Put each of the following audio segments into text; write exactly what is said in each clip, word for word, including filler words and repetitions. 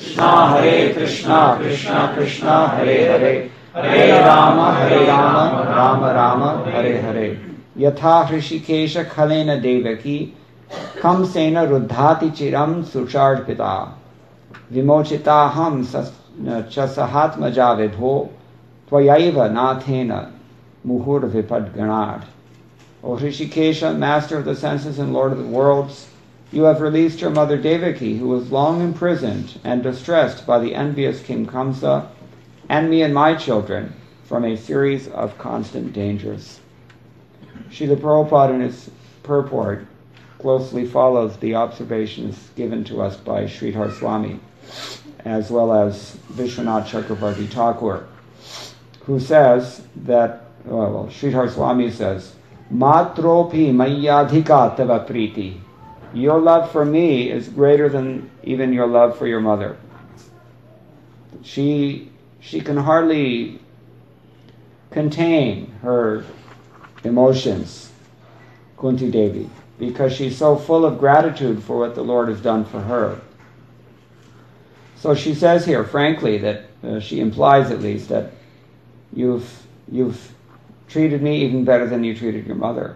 Krishna Hare Krishna, Krishna Krishna Hare Hare, Hare Rama, Hare Rama, Rama Rama, Hare Hare. Yatha Hrishikesha Khalena Devaki, Kamsena Ruddhati Chiram Sucharpita, Vimochitaham Chasahatmaja Vidho, Tvayaiva Nathena Muhur Vipadganad. O Hrishikesha, master of the senses and lord of the worlds, you have released your mother Devaki, who was long imprisoned and distressed by the envious King Kamsa, and me and my children, from a series of constant dangers. Srila Prabhupada in his purport closely follows the observations given to us by Sridhar Swami, as well as Vishwanath Chakravarti Thakur, who says that, well, Sridhar Swami says, Matropi mayadhika tava priti. Your love for me is greater than even your love for your mother. She, she can hardly contain her emotions, Kunti Devi, because she's so full of gratitude for what the Lord has done for her. So she says here, frankly, that uh, she implies at least that you've you've treated me even better than you treated your mother.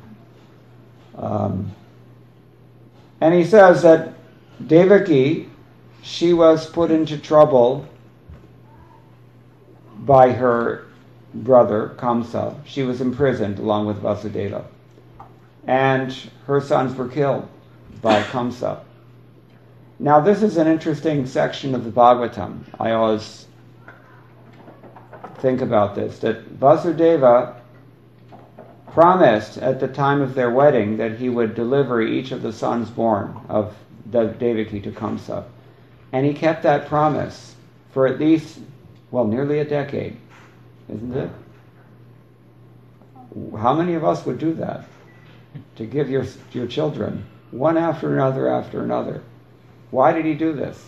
um, and he says that Devaki, she was put into trouble by her brother Kamsa. She was imprisoned along with Vasudeva, and her sons were killed by Kamsa. Now this is an interesting section of the Bhagavatam. I always think about this, that Vasudeva promised at the time of their wedding that he would deliver each of the sons born of Devaki to Kamsa. And he kept that promise for at least, well, nearly a decade, isn't it? How many of us would do that? To give your, your children one after another after another. Why did he do this?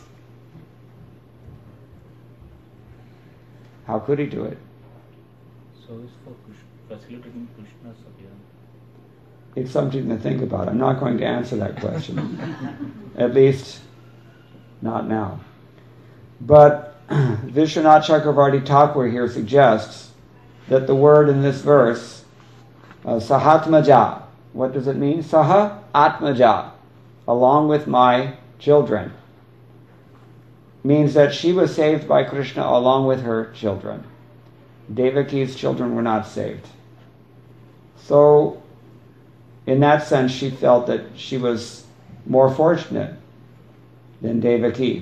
How could he do it? So it's for facilitating Krishna's appearance. It's something to think about. I'm not going to answer that question. At least, not now. But Vishwanath Chakravarti Thakur here suggests that the word in this verse, uh, Sahatmaja, what does it mean? Saha Atmaja, along with my children, means that she was saved by Krishna along with her children. Devaki's children were not saved. So, in that sense, she felt that she was more fortunate than Devaki.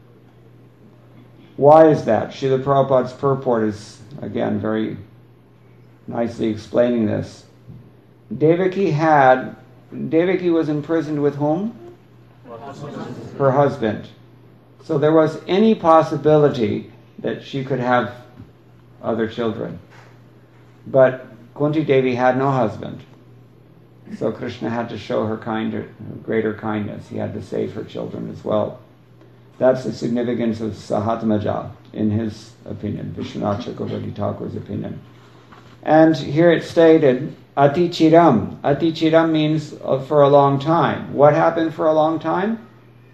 Why is that? Srila Prabhupada's purport is, again, very nicely explaining this. Devaki had, Devaki was imprisoned with whom? Her husband. So there was any possibility that she could have other children. But Kunti Devi had no husband. So Krishna had to show her kinder, greater kindness. He had to save her children as well. That's the significance of Sahatmaja, in his opinion, Vishwanath Chakravarti Thakur's opinion. And here it's stated, Ati Chiram. Ati Chiram means uh, for a long time. What happened for a long time?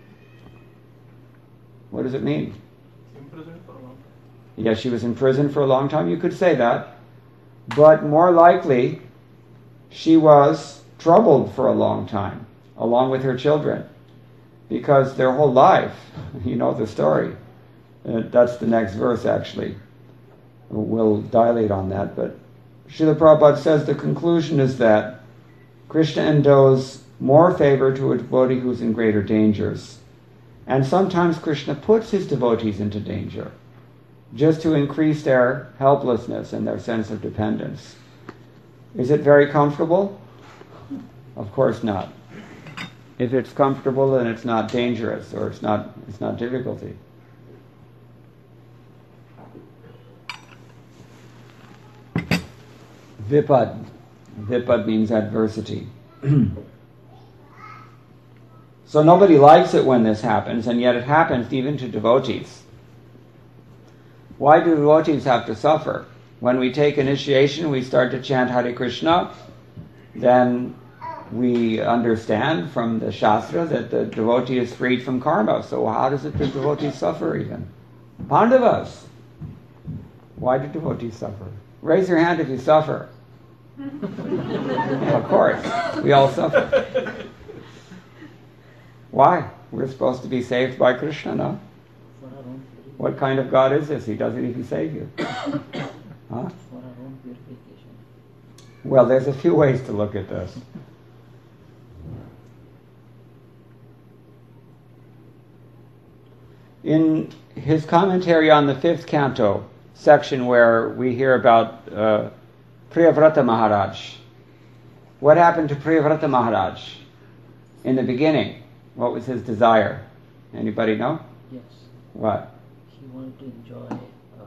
What does it mean? Imprisoned for a long time. Yes, she was in prison for a long time. You could say that. But more likely, she was troubled for a long time, along with her children. Because their whole life, you know the story. Uh, that's the next verse, actually. We'll dilate on that. But Srila Prabhupada says the conclusion is that Krishna endows more favor to a devotee who's in greater dangers. And sometimes Krishna puts his devotees into danger, just to increase their helplessness and their sense of dependence. Is it very comfortable? Of course not. If it's comfortable, then it's not dangerous, or it's not it's not difficulty. Vipad. Vipad means adversity. So nobody likes it when this happens, and yet it happens even to devotees. Why do devotees have to suffer? When we take initiation, we start to chant Hare Krishna, then we understand from the Shastra that the devotee is freed from karma. So how does it the devotees suffer even? Pandavas. Why do devotees suffer? Raise your hand if you suffer. Well, of course, we all suffer. Why? We're supposed to be saved by Krishna, no? What kind of God is this? He doesn't even save you. Huh? Well, there's a few ways to look at this. In his commentary on the fifth canto, section where we hear about uh, Priyavrata Maharaj, what happened to Priyavrata Maharaj in the beginning? What was his desire? Anybody know? Yes. What? He wanted to enjoy uh,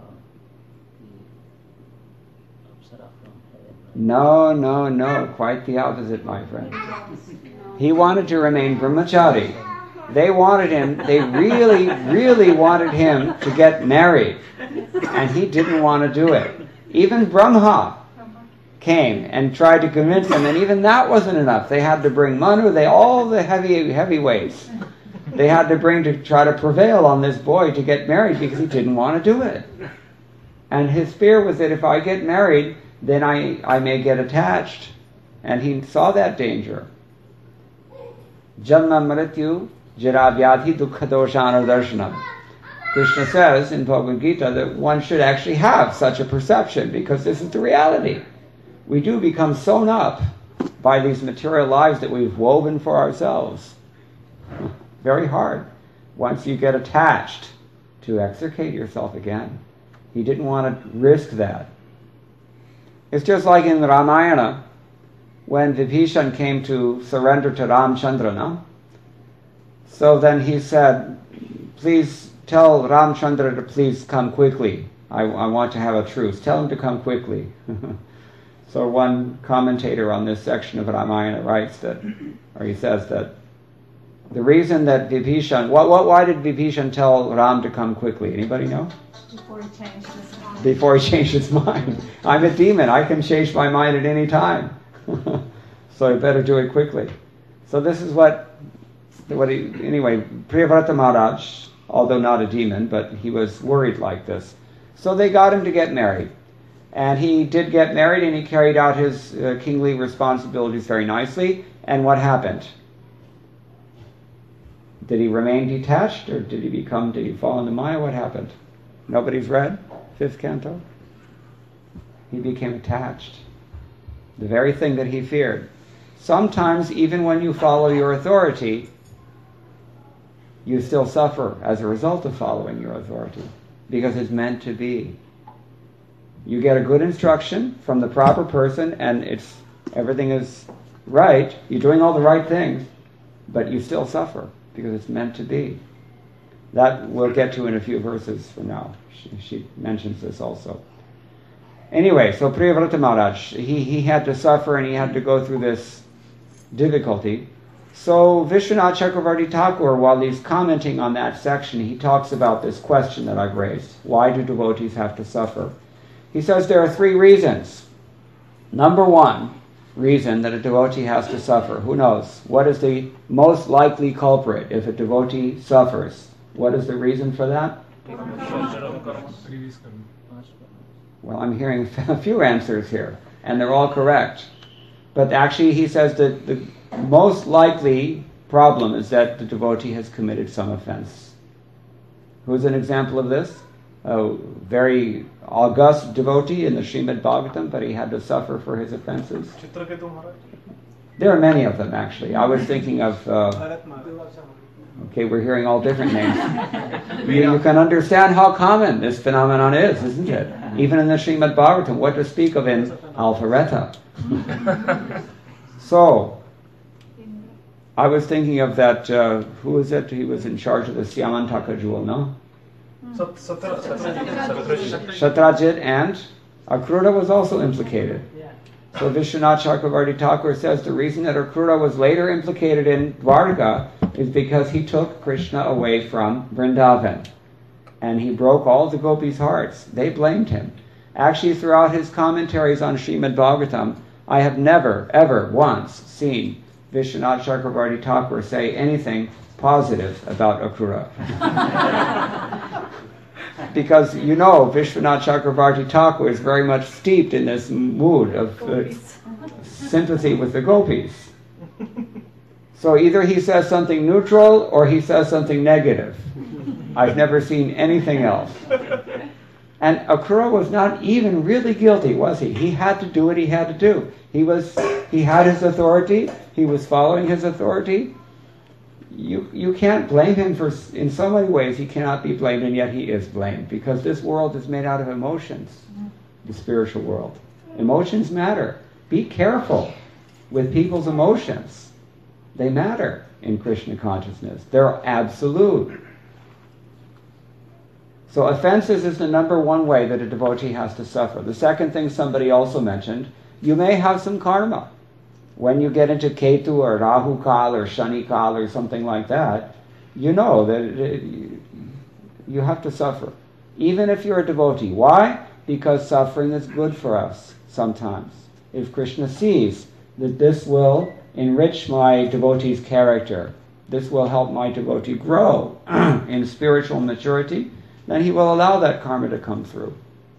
the Apsara from heaven. Right? No, no, no. Quite the opposite, my friend. He wanted to remain brahmachari. They wanted him, they really, really wanted him to get married. And he didn't want to do it. Even Brahma came and tried to convince him, and even that wasn't enough. They had to bring Manu, they all the heavy heavyweights. They had to bring to try to prevail on this boy to get married because he didn't want to do it. And his fear was that if I get married, then I, I may get attached. And he saw that danger. Janma mrityu jara vyadhi dukkha doshana darshanam. Krishna says in Bhagavad Gita that one should actually have such a perception because this is the reality. We do become sewn up by these material lives that we've woven for ourselves. Very hard. Once you get attached, to extricate yourself again. He didn't want to risk that. It's just like in Ramayana, when Vibhishan came to surrender to Ramchandra, no? So then he said, please tell Ramchandra to please come quickly. I, I want to have a truce. Tell him to come quickly. So one commentator on this section of Ramayana writes that, or he says that, the reason that Vibhishan, what, what, why did Vibhishan tell Ram to come quickly? Anybody know? Before he changed his mind. Before he changed his mind. I'm a demon. I can change my mind at any time. So I better do it quickly. So this is what, what he, anyway, Priyavrata Maharaj, although not a demon, but he was worried like this. So they got him to get married. And he did get married, and he carried out his uh, kingly responsibilities very nicely. And what happened? Did he remain detached, or did he become, did he fall into Maya? What happened? Nobody's read fifth canto? He became attached. The very thing that he feared. Sometimes, even when you follow your authority, you still suffer as a result of following your authority, because it's meant to be. You get a good instruction from the proper person, and it's everything is right. You're doing all the right things, but you still suffer because it's meant to be. That we'll get to in a few verses from now. She, she mentions this also. Anyway, so Priyavrata Maharaj, he, he had to suffer and he had to go through this difficulty. So Vishwanath Chakravarti Thakur, while he's commenting on that section, he talks about this question that I've raised. Why do devotees have to suffer? He says there are three reasons. Number one reason that a devotee has to suffer. Who knows? What is the most likely culprit if a devotee suffers? What is the reason for that? Well, I'm hearing a few answers here, and they're all correct. But actually, he says that the most likely problem is that the devotee has committed some offense. Who's an example of this? A very august devotee in the Srimad Bhagavatam, but he had to suffer for his offenses. There are many of them, actually. I was thinking of... Uh, okay, we're hearing all different names. you, you can understand how common this phenomenon is, isn't it? Even in the Srimad Bhagavatam, what to speak of in Alpharetta. So, I was thinking of that, uh, who is it? He was in charge of the Syamantaka jewel, no? Shatrajit, and Akrura was also implicated. So Vishwanath Chakravarti Thakur says the reason that Akrura was later implicated in Dwarka is because he took Krishna away from Vrindavan. And he broke all the gopis' hearts. They blamed him. Actually, throughout his commentaries on Srimad Bhagavatam, I have never, ever once seen Vishwanath Chakravarti Thakur say anything positive about Akrura. Because you know Vishwanath Chakravarti Thakur is very much steeped in this mood of uh, sympathy with the gopis. So either he says something neutral or he says something negative. I've never seen anything else. And Akrura was not even really guilty, was he? He had to do what he had to do. He was, he had his authority. He was following his authority. You you can't blame him for, in so many ways he cannot be blamed, and yet he is blamed, because this world is made out of emotions, the spiritual world. Emotions matter. Be careful with people's emotions. They matter in Krishna consciousness. They're absolute. So offenses is the number one way that a devotee has to suffer. The second thing somebody also mentioned, you may have some karma. When you get into Ketu or Rahu Kal or Shani Kal or something like that, you know that it, you have to suffer. Even if you're a devotee. Why? Because suffering is good for us sometimes. If Krishna sees that this will enrich my devotee's character, this will help my devotee grow in spiritual maturity, then he will allow that karma to come through.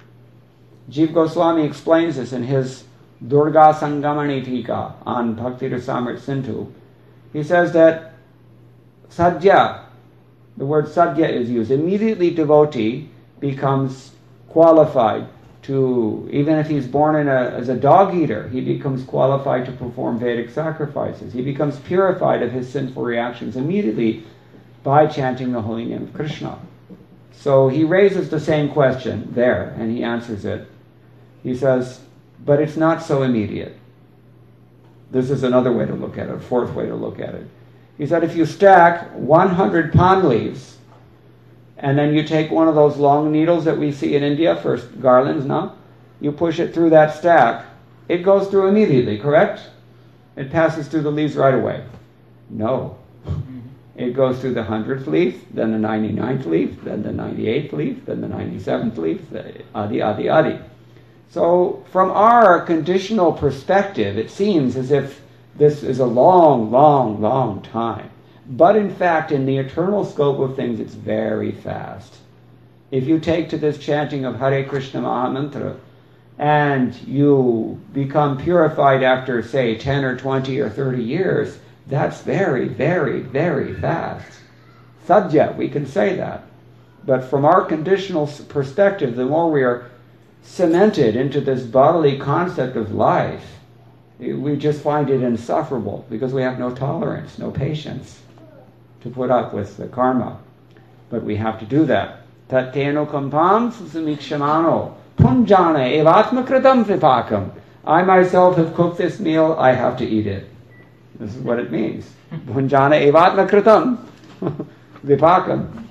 Jiva Goswami explains this in his Durga Sangamani Tika on Bhakti Rasamrit Sindhu. He says that sadhya, the word sadhya is used. Immediately devotee becomes qualified to, even if he's born in a, as a dog eater, he becomes qualified to perform Vedic sacrifices. He becomes purified of his sinful reactions immediately by chanting the holy name of Krishna. So he raises the same question there, and he answers it. He says, but it's not so immediate. This is another way to look at it, a fourth way to look at it. He said if you stack one hundred palm leaves, and then you take one of those long needles that we see in India for garlands now, you push it through that stack, it goes through immediately, correct? It passes through the leaves right away. No. It goes through the hundredth leaf, then the ninety-ninth leaf, then the ninety-eighth leaf, then the ninety-seventh leaf, the adi, adi, adi. So from our conditional perspective, it seems as if this is a long, long, long time. But in fact, in the eternal scope of things, it's very fast. If you take to this chanting of Hare Krishna Mahamantra, and you become purified after, say, ten or twenty or thirty years, that's very, very, very fast. Sadhya, we can say that. But from our conditional perspective, the more we are cemented into this bodily concept of life, we just find it insufferable because we have no tolerance, no patience to put up with the karma. But we have to do that. Tatteno kampam susamikshamano punjana evatmakritam vipakam. I myself have cooked this meal, I have to eat it. This is what it means. Punjana evatmakritam vipakam.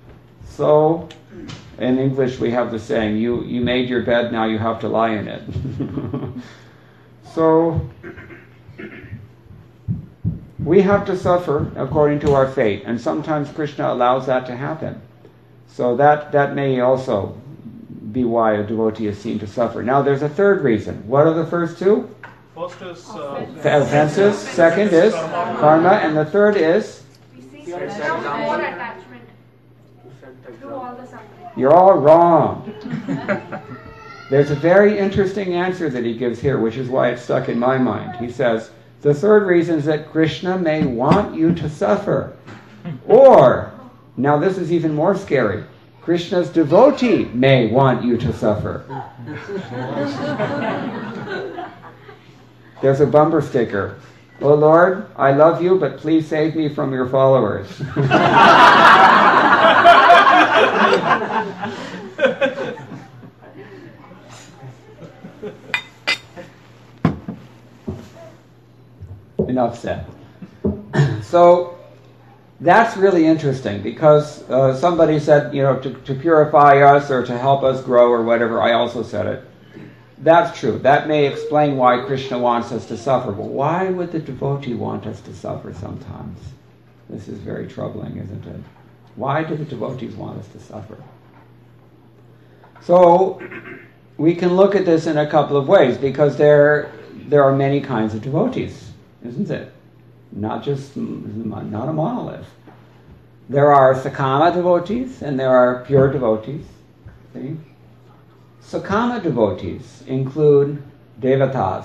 So, in English we have the saying, you, you made your bed, now you have to lie in it. So, we have to suffer according to our fate, and sometimes Krishna allows that to happen. So that, that may also be why a devotee is seen to suffer. Now there's a third reason. What are the first two? First is uh, offenses. Second is karma, and the third is We see more attachment through all the suffering. you're all wrong. There's a very interesting answer that he gives here, which is why it's stuck in my mind. He says, the third reason is that Krishna may want you to suffer. Or, now this is even more scary, Krishna's devotee may want you to suffer. There's a bumper sticker. Oh Lord, I love you, but please save me from your followers. Enough said. So that's really interesting because uh, somebody said, you know, to, to purify us or to help us grow or whatever. I also said it. That's true. That may explain why Krishna wants us to suffer. But why would the devotee want us to suffer sometimes? This is very troubling, isn't it? Why do the devotees want us to suffer? So we can look at this in a couple of ways because there, there are many kinds of devotees, isn't it? not just, not a monolith. There are Sakama devotees and there are pure devotees. See? Sakama devotees include devatas.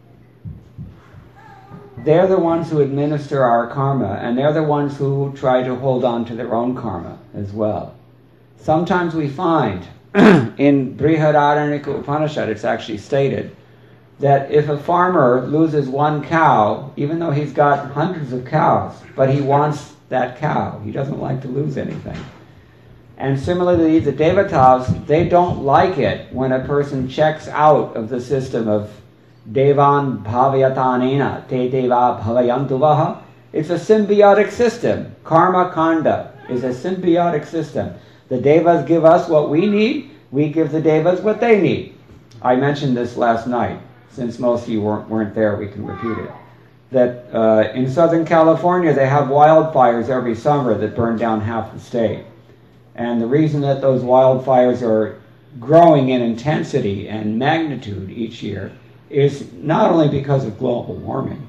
They're the ones who administer our karma, and they're the ones who try to hold on to their own karma as well. Sometimes we find, in Brihadaranyaka Upanishad, it's actually stated, that if a farmer loses one cow, even though he's got hundreds of cows, but he wants that cow, he doesn't like to lose anything. And similarly, the devatas, they don't like it when a person checks out of the system of Devan bhavayatanena, te deva bhavayantuvaha. It's a symbiotic system. Karma kanda is a symbiotic system. The devas give us what we need, we give the devas what they need. I mentioned this last night. Since most of you weren't, weren't there, we can repeat it. That uh, in Southern California, they have wildfires every summer that burn down half the state. And the reason that those wildfires are growing in intensity and magnitude each year is not only because of global warming,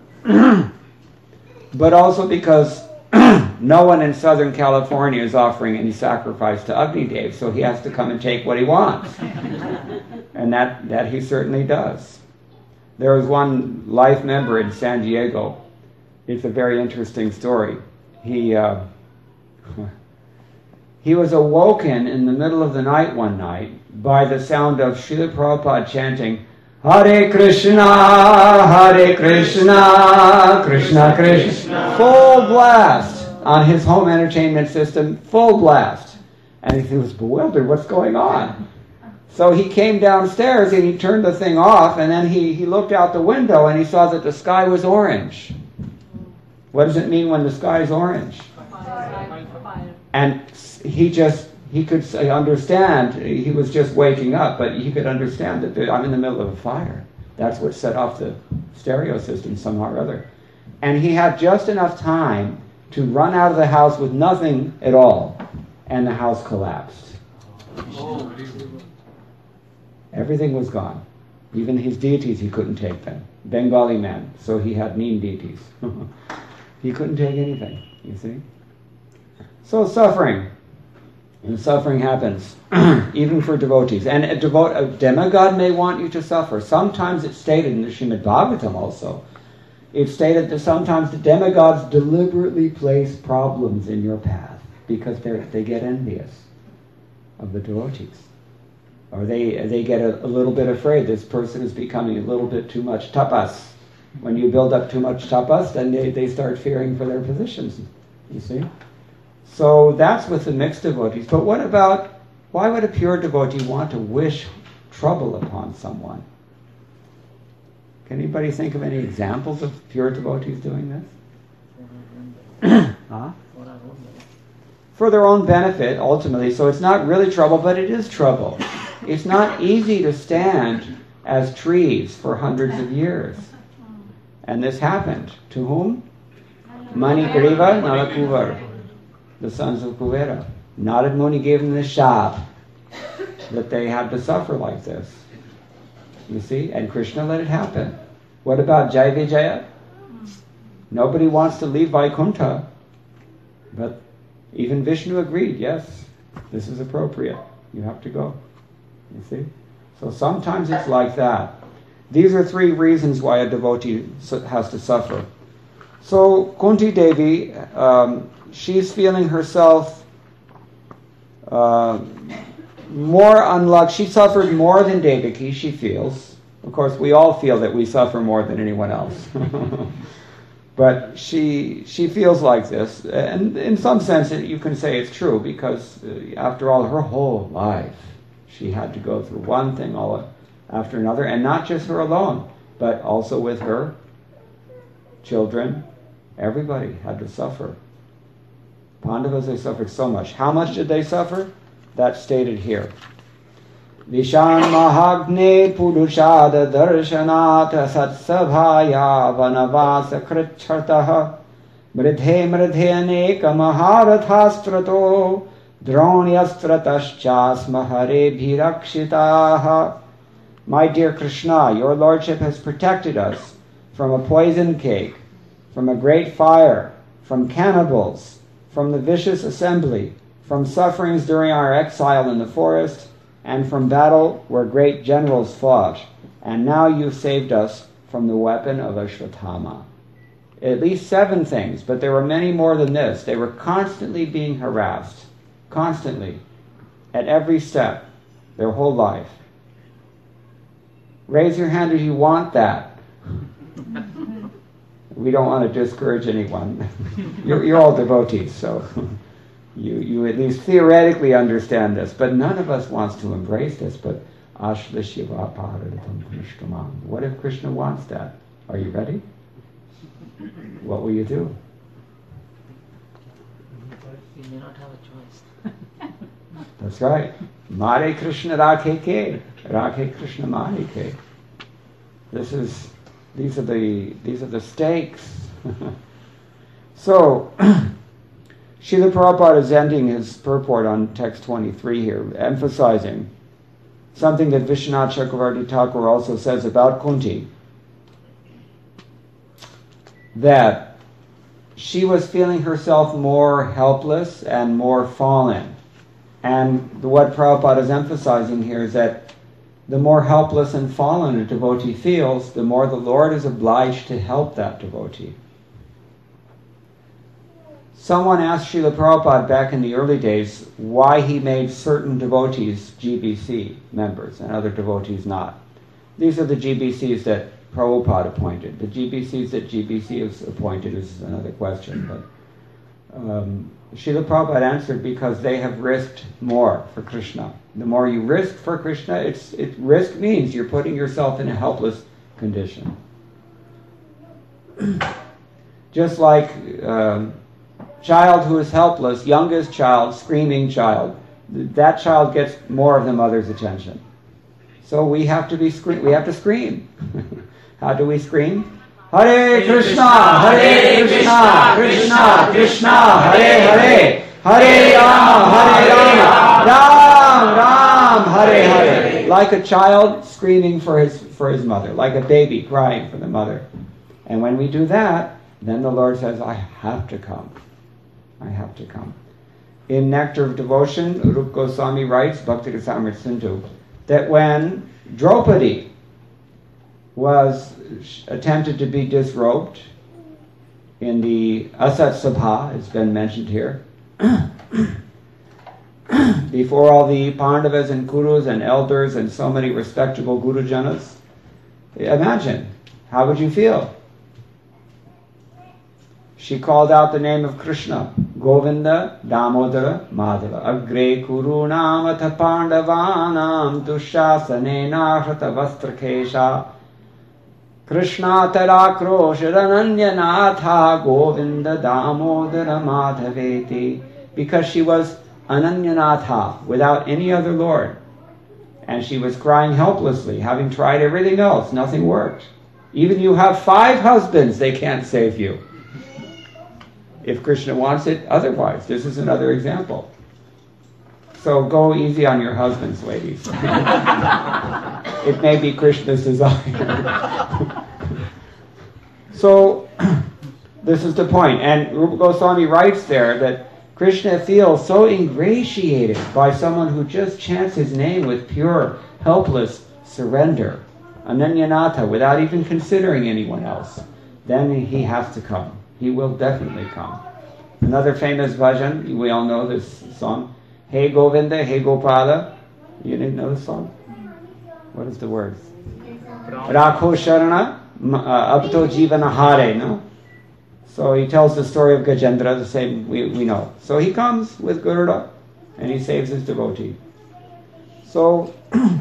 but also because no one in Southern California is offering any sacrifice to Agni Dev, so he has to come and take what he wants. And that, that he certainly does. There was one life member in San Diego. It's a very interesting story. He uh, he was awoken in the middle of the night one night by the sound of Srila Prabhupada chanting, Hare Krishna, Hare Krishna, Krishna Krishna. Full blast on his home entertainment system, full blast. And he was bewildered, what's going on? So he came downstairs and he turned the thing off, and then he, he looked out the window and he saw that the sky was orange. What does it mean when the sky is orange? And he just, he could understand, he was just waking up, but he could understand that I'm in the middle of a fire. That's what set off the stereo system somehow or other. And he had just enough time to run out of the house with nothing at all, and the house collapsed. Everything was gone. Even his deities, he couldn't take them. Bengali man, so he had mean deities. He couldn't take anything, you see. So suffering. And suffering happens, even for devotees. And a, devote, a demigod may want you to suffer. Sometimes it's stated in the Srimad Bhagavatam also. It's stated that sometimes the demigods deliberately place problems in your path because they they get envious of the devotees. Or they they get a, a little bit afraid this person is becoming a little bit too much tapas. When you build up too much tapas, then they, they start fearing for their positions, you see. So that's with the mixed devotees. But what about, why would a pure devotee want to wish trouble upon someone? Can anybody think of any examples of pure devotees doing this? Huh? For their own benefit, ultimately. So it's not really trouble, but it is trouble. It's not easy to stand as trees for hundreds of years. And this happened. To whom? Manigriva Nalakuvar, the sons of Kuvera. Narad Muni gave them the shap that they had to suffer like this. You see? And Krishna let it happen. What about Jai Vijaya? Nobody wants to leave Vaikuntha. But even Vishnu agreed, yes, this is appropriate. You have to go. You see? So sometimes it's like that. These are three reasons why a devotee has to suffer. So Kunti Devi, um, she's feeling herself uh, more unlucky. She suffered more than Devaki, she feels. Of course, we all feel that we suffer more than anyone else. But she she feels like this. And in some sense, you can say it's true, because uh, after all, her whole life, she had to go through one thing all after another, and not just her alone, but also with her children. Everybody had to suffer. Pandavas, they suffered so much. How much did they suffer? That's stated here. Vishan Mahagne Purushada Darshanata Satsabhaya Vanavasa Kritchartaha Mridhe Mridhe Aneka Maharathastrato Dronyastrataschasma Hare Bhirakshitaha. My dear Krishna, your Lordship has protected us from a poison cake, from a great fire, from cannibals, from the vicious assembly, from sufferings during our exile in the forest, and from battle where great generals fought. And now you've saved us from the weapon of Ashwatthama. At least seven things, but there were many more than this. They were constantly being harassed, constantly, at every step, their whole life. Raise your hand if you want that. We don't want to discourage anyone. you're, you're all devotees, so you, you at least theoretically understand this, but none of us wants to embrace this, but Ashla Shiva Paradatam Krishna. What if Krishna wants that? Are you ready? What will you do? You may not have a choice. That's right. Mare Krishna Rakhe Ke. Rakhe Krishna Mare Ke. This is these are the these are the stakes. So Srila Prabhupada is ending his purport on text twenty-three here, emphasizing something that Vishwanath Chakravarti Thakur also says about Kunti, that she was feeling herself more helpless and more fallen. And what Prabhupada is emphasizing here is that the more helpless and fallen a devotee feels, the more the Lord is obliged to help that devotee. Someone asked Srila Prabhupada back in the early days why he made certain devotees G B C members and other devotees not. These are the G B Cs that Prabhupada appointed. The G B Cs that G B C has appointed is another question. But um, Srila Prabhupada answered, because they have risked more for Krishna. The more you risk for Krishna, it's it risk means you're putting yourself in a helpless condition. Just like um, child who is helpless, youngest child, screaming child, that child gets more of the mother's attention. So we have to be scream. We have to scream. How do we scream? Hare Krishna, Hare Krishna, Krishna Krishna, Hare Hare, Hare Rama, Hare Rama, Ram Ram, Hare Hare. Like a child screaming for his for his mother, like a baby crying for the mother. And when we do that, then the Lord says, I have to come. I have to come. In Nectar of Devotion, Rupa Goswami writes, Bhakti Rasamrita Sindhu, that when Draupadi was attempted to be disrobed in the Asat Sabha, it's been mentioned here, before all the Pandavas and Kurus and elders and so many respectable Gurujanas, imagine, how would you feel? She called out the name of Krishna, Govinda, Damodara, Madhava, Agre Kuru Namata Pandavanam Dushasanena Hrata Vastrakesha Krishna Tarakroshrananyanatha Govinda Damodara Madhaveti, because she was Ananyanatha, without any other Lord. And she was crying helplessly, having tried everything else. Nothing worked. Even you have five husbands, they can't save you. If Krishna wants it otherwise. This is another example. So go easy on your husbands, ladies. It may be Krishna's desire. So, this is the point. And Rupa Goswami writes there that Krishna feels so ingratiated by someone who just chants his name with pure, helpless surrender, Ananyanatha, without even considering anyone else. Then he has to come. He will definitely come. Another famous bhajan, we all know this song, Hey Govinda, Hey Gopala. You didn't know this song? What is the words? Rakho Sharana, Abto Jivana Hare, no? So he tells the story of Gajendra, the same we, we know. So he comes with Garuda, and he saves his devotee. So,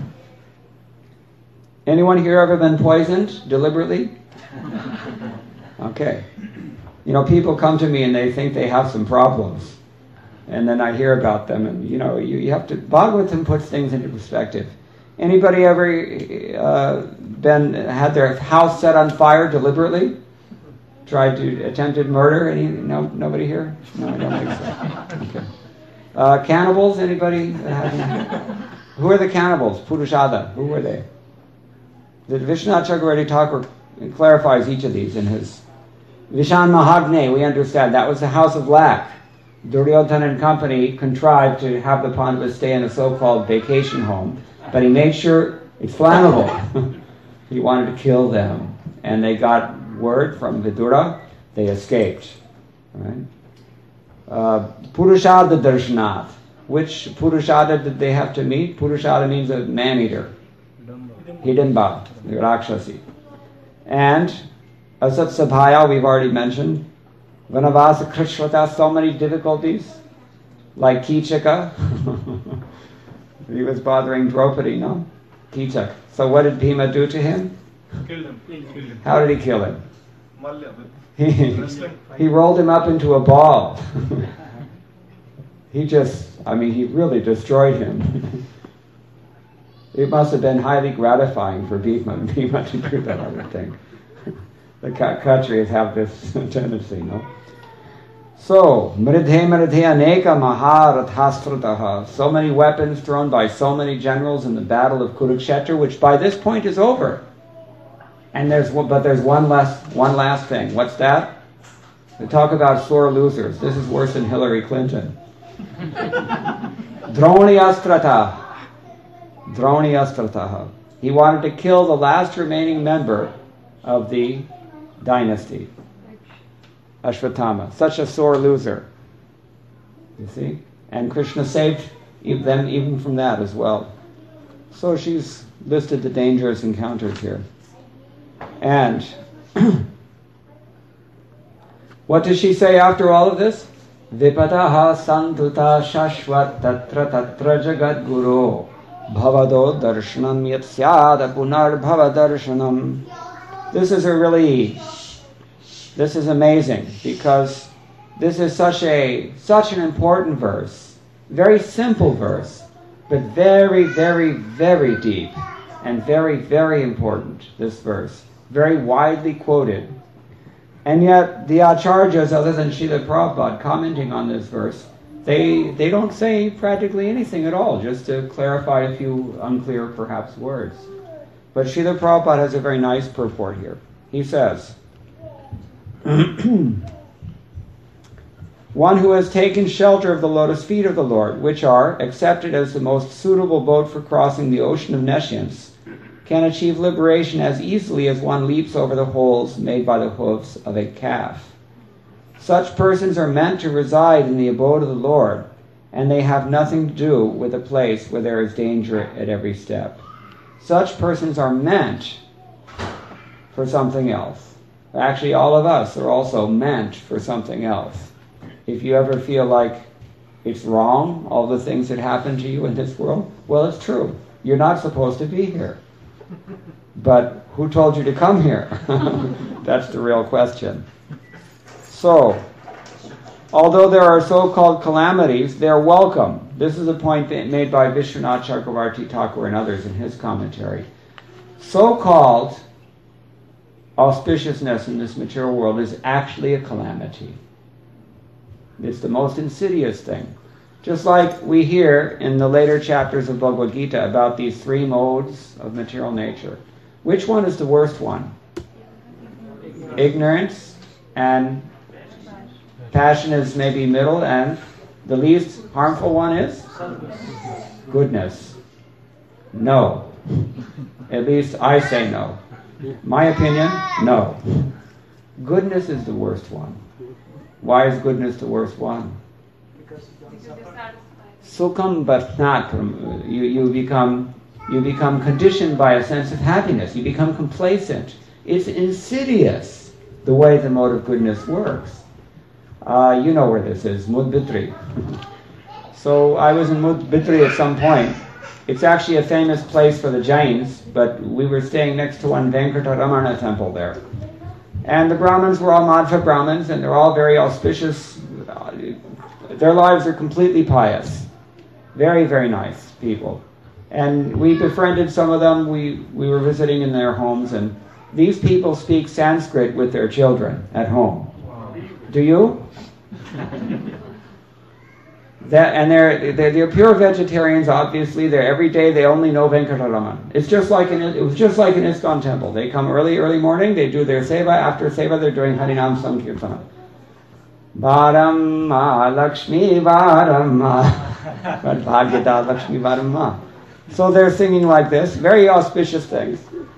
anyone here ever been poisoned deliberately? Okay. You know, people come to me and they think they have some problems. And then I hear about them, and you know, you, you have to, Bhagavatam puts things into perspective. Anybody ever uh, been, had their house set on fire deliberately? Tried to, attempted murder? Any, no, nobody here? No, I don't think so. Okay. Uh, cannibals, anybody? Who are the cannibals? Purushada, who were they? The Vishwanath Chakravarti Thakur clarifies each of these in his Vishan Mahagne, we understand, that was the house of lack. Duryodhana and company contrived to have the Pandavas stay in a so-called vacation home, but he made sure it's flammable. He wanted to kill them. And they got word from Vidura, they escaped. Right? Uh, Purushada Darshanat. Which Purushada did they have to meet? Purushada means a man-eater. Hidimba, the Rakshasi. And Asat Sabhaya, we've already mentioned. Vanavasa Krishvata, so many difficulties. Like Kichaka. He was bothering Draupadi, no? Kichak. So what did Bhima do to him? Killed him. Killed him. How did he kill him? Malya. He, he rolled him up into a ball. He just, I mean, he really destroyed him. It must have been highly gratifying for Bhima, Bhima to do that, I would think. The Kshatriyas have this tendency, no? So, Mridhe Mridhe Aneka Maharathasvrataha. So many weapons thrown by so many generals in the battle of Kurukshetra, which by this point is over. And there's but there's one last one last thing. What's that? They talk about sore losers. This is worse than Hillary Clinton. Droni Astrata. Droni Astrataha. He wanted to kill the last remaining member of the dynasty. Ashwatthama. Such a sore loser. You see? And Krishna saved them even from that as well. So she's listed the dangerous encounters here. And what does she say after all of this? Vipataha santuta shashvat tatra tatra jagat guru bhavado darshanam yat syad punar bhava darshanam. This is a really, this is amazing because this is such a such an important verse, very simple verse, but very, very, very deep and very, very important. This verse. Very widely quoted. And yet the Acharyas, other than Srila Prabhupada, commenting on this verse, they they don't say practically anything at all, just to clarify a few unclear, perhaps, words. But Srila Prabhupada has a very nice purport here. He says, one who has taken shelter of the lotus feet of the Lord, which are accepted as the most suitable boat for crossing the ocean of nescience, can achieve liberation as easily as one leaps over the holes made by the hoofs of a calf. Such persons are meant to reside in the abode of the Lord, and they have nothing to do with a place where there is danger at every step. Such persons are meant for something else. Actually, all of us are also meant for something else. If you ever feel like it's wrong, all the things that happen to you in this world, well, it's true. You're not supposed to be here. But who told you to come here? That's the real question. So, although there are so-called calamities, they're welcome. This is a point made by Vishwanath Chakravarti Thakur and others in his commentary. So-called auspiciousness in this material world is actually a calamity. It's the most insidious thing. Just like we hear in the later chapters of Bhagavad Gita about these three modes of material nature. Which one is the worst one? Ignorance, and passion is maybe middle, and the least harmful one is? Goodness. No. At least I say no. My opinion, no. Goodness is the worst one. Why is goodness the worst one? Sukham but not. You, you become you become conditioned by a sense of happiness. You become complacent. It's insidious the way the mode of goodness works. Uh, you know where this is, Mudbitri. So I was in Mudbitri at some point. It's actually a famous place for the Jains, but we were staying next to one Venkataramana temple there. And the Brahmins were all Madhva Brahmins, and they're all very auspicious. Their lives are completely pious. Very, very nice people. And we befriended some of them. We, we were visiting in their homes, and these people speak Sanskrit with their children at home. Do you? That, and they're, they're they're pure vegetarians. Obviously, they're every day they only know Venkataraman. It's just like in it was just like an ISKCON temple. They come early, early morning. They do their seva. After seva, they're doing Harinam Sankirtana. Varamma Lakshmi Varamma, but Bhagyata Lakshmi Varamma. So they're singing like this, very auspicious things.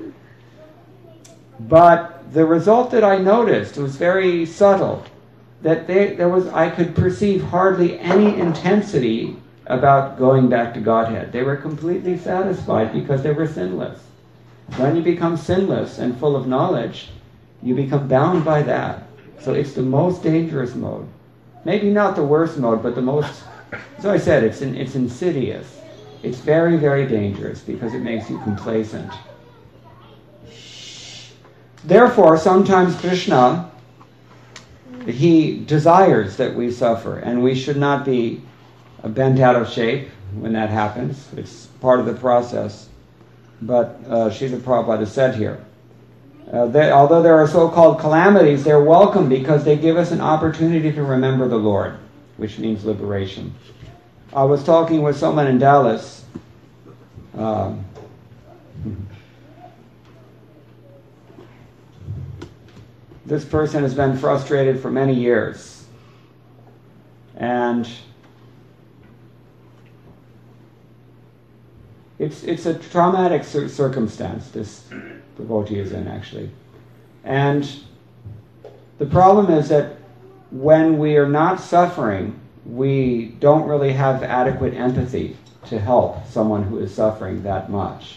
But the result that I noticed was very subtle. That they, there was, I could perceive hardly any intensity about going back to Godhead. They were completely satisfied because they were sinless. When you become sinless and full of knowledge, you become bound by that. So it's the most dangerous mode. Maybe not the worst mode, but the most, as I said, it's, in, it's insidious. It's very, very dangerous because it makes you complacent. Therefore, sometimes Krishna, he desires that we suffer, and we should not be bent out of shape when that happens. It's part of the process. But uh, Srila Prabhupada has said here, uh, they, although there are so-called calamities, they're welcome because they give us an opportunity to remember the Lord, which means liberation. I was talking with someone in Dallas. Um, This person has been frustrated for many years. And it's it's a traumatic cir- circumstance this devotee is in, actually. And the problem is that when we are not suffering, we don't really have adequate empathy to help someone who is suffering that much.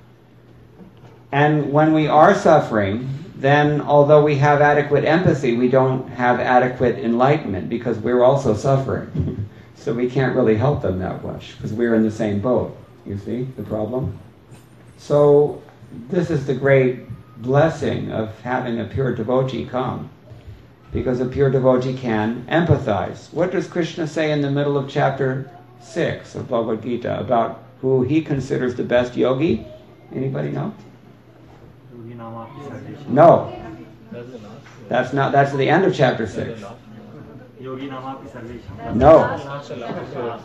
And when we are suffering, then although we have adequate empathy, we don't have adequate enlightenment because we're also suffering. So we can't really help them that much because we're in the same boat. You see the problem? So this is the great blessing of having a pure devotee come, because a pure devotee can empathize. What does Krishna say in the middle of chapter six of Bhagavad Gita about who he considers the best yogi? Anybody know? No. That's not. That's at the end of chapter six. No.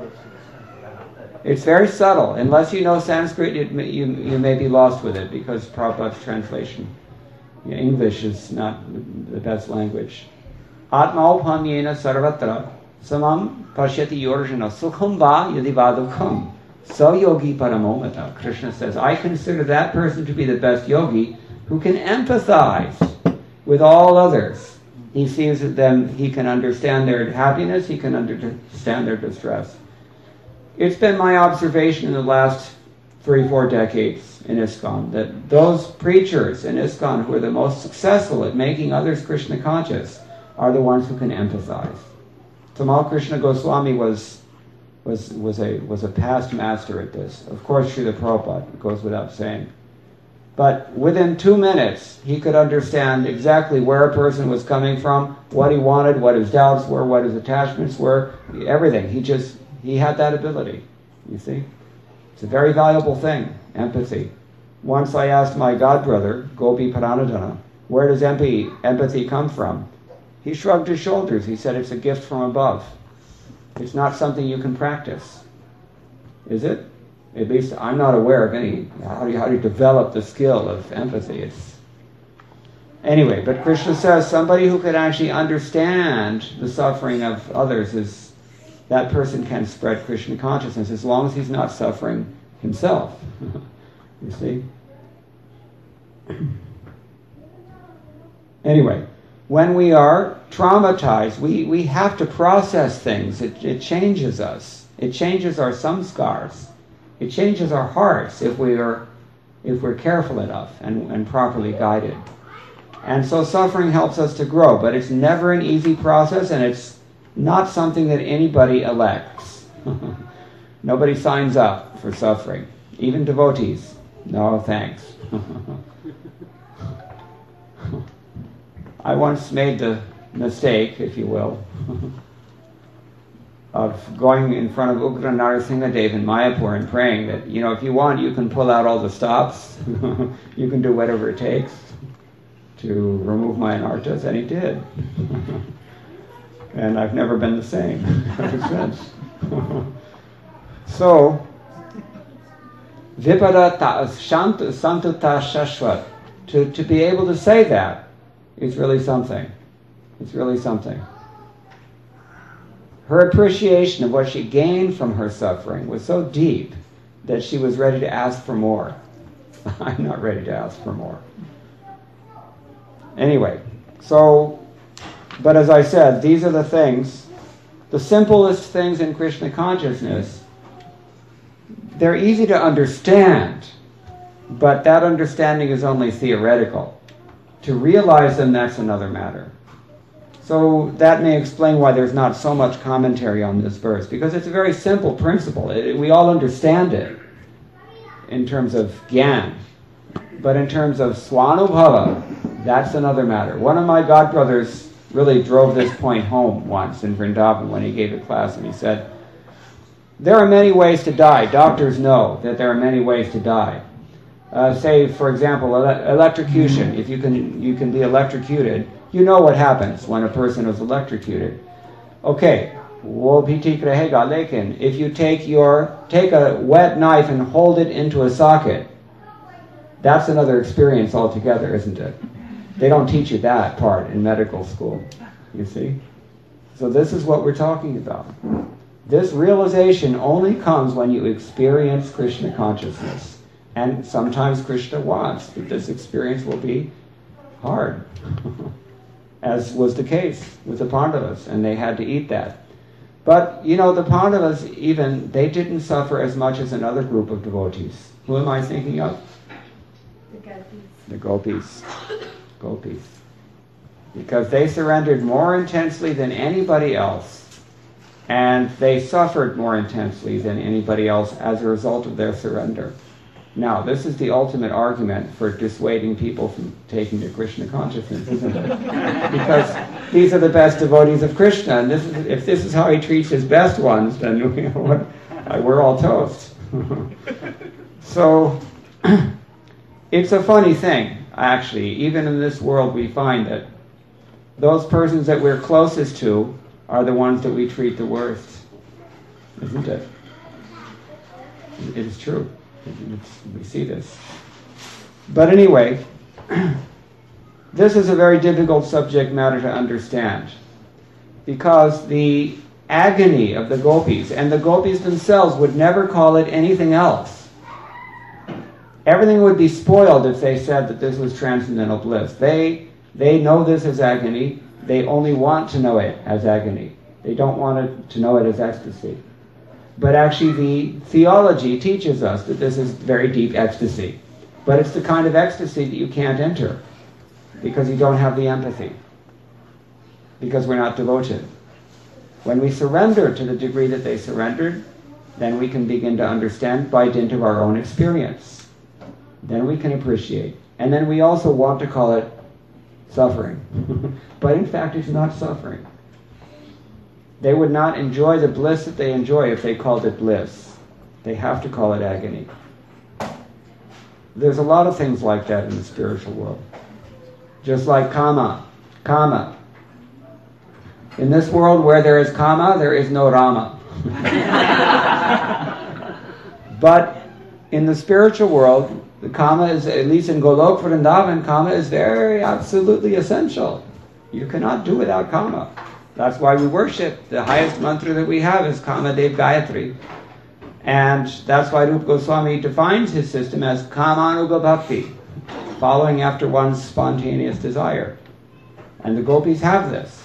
It's very subtle. Unless you know Sanskrit, you, you, you may be lost with it because Prabhupada's translation. Yeah, English is not the best language. Atmaupamyena sarvatra samam pashyati yorjana sukham va yadi va dukham so yogi paramomata. Krishna says, I consider that person to be the best yogi who can empathize with all others. He sees them, he can understand their happiness, he can understand their distress. It's been my observation in the last three, four decades in ISKCON that those preachers in ISKCON who are the most successful at making others Krishna conscious are the ones who can empathize. Tamal Krishna Goswami was was was a was a past master at this. Of course, Srila Prabhupada, it goes without saying. But within two minutes, he could understand exactly where a person was coming from, what he wanted, what his doubts were, what his attachments were, everything. He just, he had that ability, you see. It's a very valuable thing, empathy. Once I asked my godbrother, Gopi Paranadhana, where does empathy, empathy come from? He shrugged his shoulders. He said it's a gift from above. It's not something you can practice. Is it? At least I'm not aware of any. How do you, how do you develop the skill of empathy? It's anyway, but Krishna says somebody who can actually understand the suffering of others is that person can spread Krishna consciousness as long as he's not suffering himself. You see? Anyway, when we are traumatized, we, we have to process things. It, it changes us. It changes our samskars. It changes our hearts if we are, if we're careful enough and, and properly guided. And so suffering helps us to grow, but it's never an easy process, and it's not something that anybody elects. Nobody signs up for suffering, even devotees. No, thanks. I once made the mistake, if you will, of going in front of Ugra Narasimha Dev in Mayapur and praying that, you know, if you want, you can pull out all the stops. You can do whatever it takes to remove my anarthas, and he did. And I've never been the same ever since. So, Vipada Santuta Shashwat, to, to be able to say that is really something. It's really something. Her appreciation of what she gained from her suffering was so deep that she was ready to ask for more. I'm not ready to ask for more. Anyway, so, but as I said, these are the things, the simplest things in Krishna consciousness. They're easy to understand, but that understanding is only theoretical. To realize them, that's another matter. So that may explain why there's not so much commentary on this verse, because it's a very simple principle. It, we all understand it in terms of gyan. But in terms of swanubhava, that's another matter. One of my godbrothers really drove this point home once in Vrindavan when he gave a class, and he said, there are many ways to die. Doctors know that there are many ways to die. Uh, say, for example, ele- electrocution. If you can, you can be electrocuted. You know what happens when a person is electrocuted. Okay, wo bhi theek rahega, lekin if you take your take a wet knife and hold it into a socket, that's another experience altogether, isn't it? They don't teach you that part in medical school, you see. So this is what we're talking about. This realization only comes when you experience Krishna consciousness. And sometimes Krishna wants that this experience will be hard, as was the case with the Pandavas, and they had to eat that. But, you know, the Pandavas even, they didn't suffer as much as another group of devotees. Who am I thinking of? The gopis. The gopis. Gopis. Because they surrendered more intensely than anybody else, and they suffered more intensely than anybody else as a result of their surrender. Now, this is the ultimate argument for dissuading people from taking to Krishna consciousness, isn't it? Because these are the best devotees of Krishna, and this is, if this is how he treats his best ones, then you know what, we're all toast. So, it's a funny thing, actually. Even in this world, we find that those persons that we're closest to are the ones that we treat the worst, isn't it? It is true. It's, we see this. But anyway, this is a very difficult subject matter to understand, because the agony of the gopis, and the gopis themselves would never call it anything else. Everything would be spoiled if they said that this was transcendental bliss. They, they know this as agony. They only want to know it as agony. They don't want it, to know it as ecstasy. But actually the theology teaches us that this is very deep ecstasy. But it's the kind of ecstasy that you can't enter because you don't have the empathy, because we're not devoted. When we surrender to the degree that they surrendered, then we can begin to understand by dint of our own experience. Then we can appreciate. And then we also want to call it suffering. But in fact, it's not suffering. They would not enjoy the bliss that they enjoy if they called it bliss. They have to call it agony. There's a lot of things like that in the spiritual world. Just like kama. Kama. In this world where there is kama, there is no Rama. But in the spiritual world, the kama is, at least in Golok Vrindavan, kama is very absolutely essential. You cannot do without kama. That's why we worship. The highest mantra that we have is Kama Dev Gayatri. And that's why Rupa Goswami defines his system as Kamanuga Bhakti, following after one's spontaneous desire. And the gopis have this.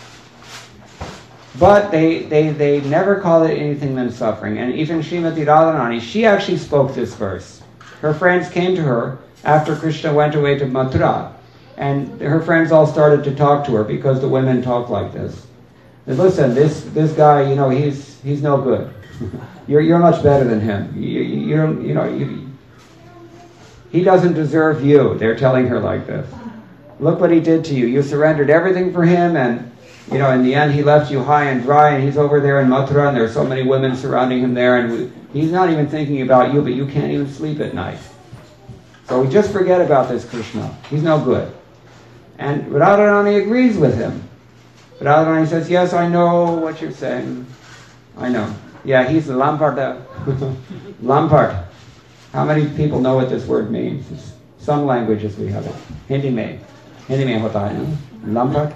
But they, they, they never call it anything than suffering. And even Srimati Radharani, she actually spoke this verse. Her friends came to her after Krishna went away to Mathura. And her friends all started to talk to her because the women talk like this. And listen, this this guy, you know, he's he's no good. you're you're much better than him. You you don't, you know, you, he doesn't deserve you. They're telling her like this. Look what he did to you. You surrendered everything for him, and you know, in the end, he left you high and dry. And he's over there in Mathura, and there's so many women surrounding him there, and we, he's not even thinking about you, but you can't even sleep at night. So we just forget about this Krishna. He's no good. And Radharani agrees with him. Radharani says, yes, I know what you're saying. I know. Yeah, he's a Lampard. Lampard. How many people know what this word means? It's some languages we have it. Hindi mein. Hindi mein hota hai, no? Lampard.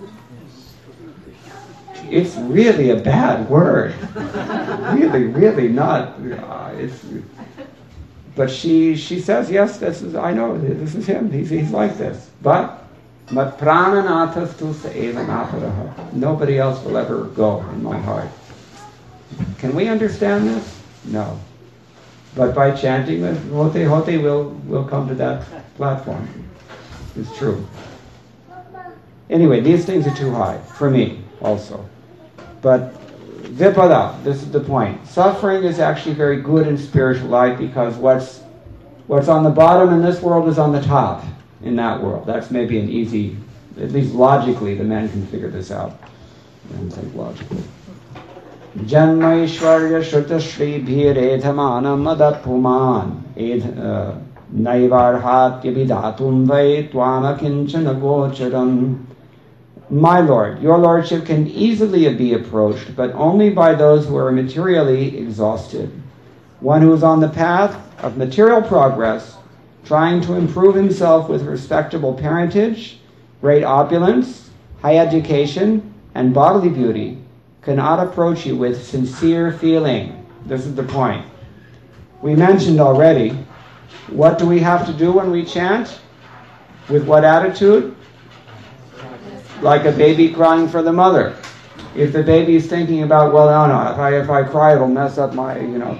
It's really a bad word. Really, really not. Uh, it's. But she she says, yes, this is. I know this is him. He's he's like this. But mat prananathas sa eva naparaha. Nobody else will ever go in my heart. Can we understand this? No. But by chanting, Hote Hote will will come to that platform. It's true. Anyway, these things are too high for me also. But vipada, this is the point. Suffering is actually very good in spiritual life because what's what's on the bottom in this world is on the top in that world. That's maybe an easy, at least logically, the man can figure this out. I don't think logically. Janmaishwarya Shruta Shri Bhiredhamana Madapuman Naivarhatya Vidatum Vai Tvama Kinchana Gocharam. My Lord, your Lordship can easily be approached, but only by those who are materially exhausted. One who is on the path of material progress, trying to improve himself with respectable parentage, great opulence, high education, and bodily beauty, cannot approach you with sincere feeling. This is the point. We mentioned already, what do we have to do when we chant? With what attitude? Like a baby crying for the mother. If the baby is thinking about, well, no, no, if I, if I cry, it'll mess up my, you know.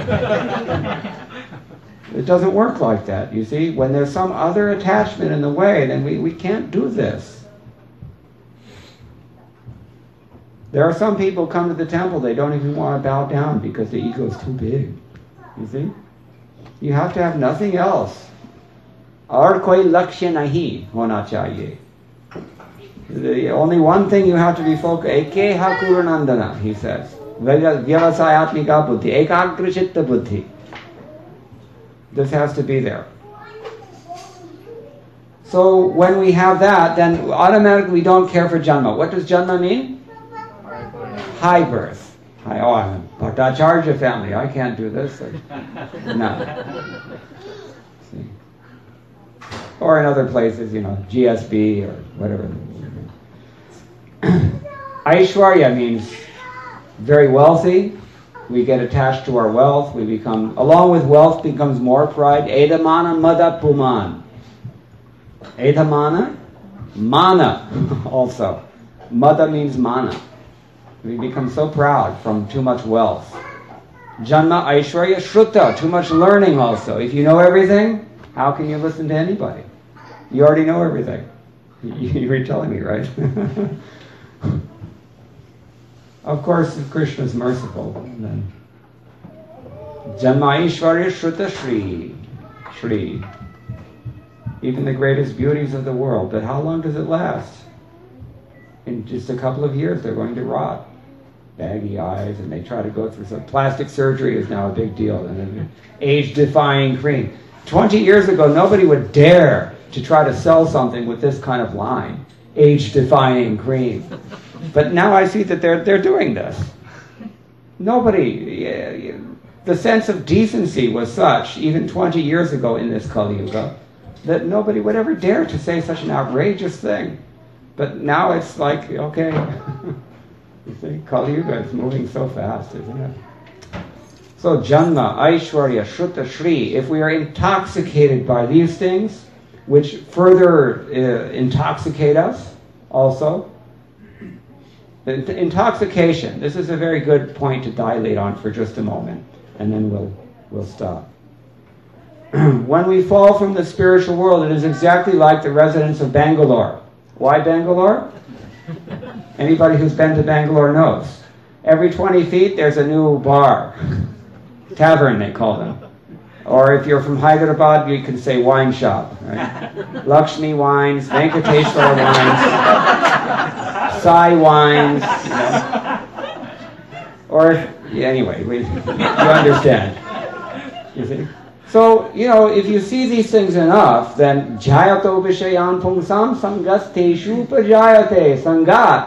It doesn't work like that, you see. When there's some other attachment in the way, then we, we can't do this. There are some people who come to the temple, they don't even want to bow down because the ego is too big. You see? You have to have nothing else. Aur koi lakshya nahi hona chahiye. The only one thing you have to be focused, Eke Hakuranandana, he says. Vyavasayatmika buddhi, ekagra chitta buddhi. This has to be there. So when we have that, then automatically we don't care for janma. What does janma mean? High birth. High, oh, I'm a Bhattacharya family. I can't do this. No. See. Or in other places, you know, G S B or whatever. Aishwarya means very wealthy. We get attached to our wealth. We become, along with wealth becomes more pride. Edamana madapuman. Edamana, mana also. Mada means mana. We become so proud from too much wealth. Janma Aishwarya Shruta, too much learning also. If you know everything, how can you listen to anybody? You already know everything. You were telling me, right? Of course, if Krishna is merciful, then Janma Aishwarya Shruta Shri. Shri. Even the greatest beauties of the world. But how long does it last? In just a couple of years, they're going to rot. Baggy eyes, and they try to go through some plastic surgery is now a big deal, and an age-defying cream. Twenty years ago, nobody would dare to try to sell something with this kind of line, age-defying cream. But now I see that they're they're doing this. Nobody, the sense of decency was such, even twenty years ago in this Kali Yuga, that nobody would ever dare to say such an outrageous thing. But now it's like, okay, you see, Kali Yuga is moving so fast, isn't it? So Janma, Aishwarya, Shruta, Shri, if we are intoxicated by these things, which further uh, intoxicate us also, the intoxication, this is a very good point to dilate on for just a moment, and then we'll, we'll stop. When we fall from the spiritual world, it is exactly like the residents of Bangalore. Why Bangalore? Anybody who's been to Bangalore knows. Every twenty feet, there's a new bar. Tavern, they call them. Or if you're from Hyderabad, you can say wine shop. Right? Lakshmi wines, Venkateshwara wines, Sai wines. You know. Or, yeah, anyway, we, you understand. You see? So, you know, if you see these things enough, then jayato vishayan pungsam sangas teshu pajayate. Sangat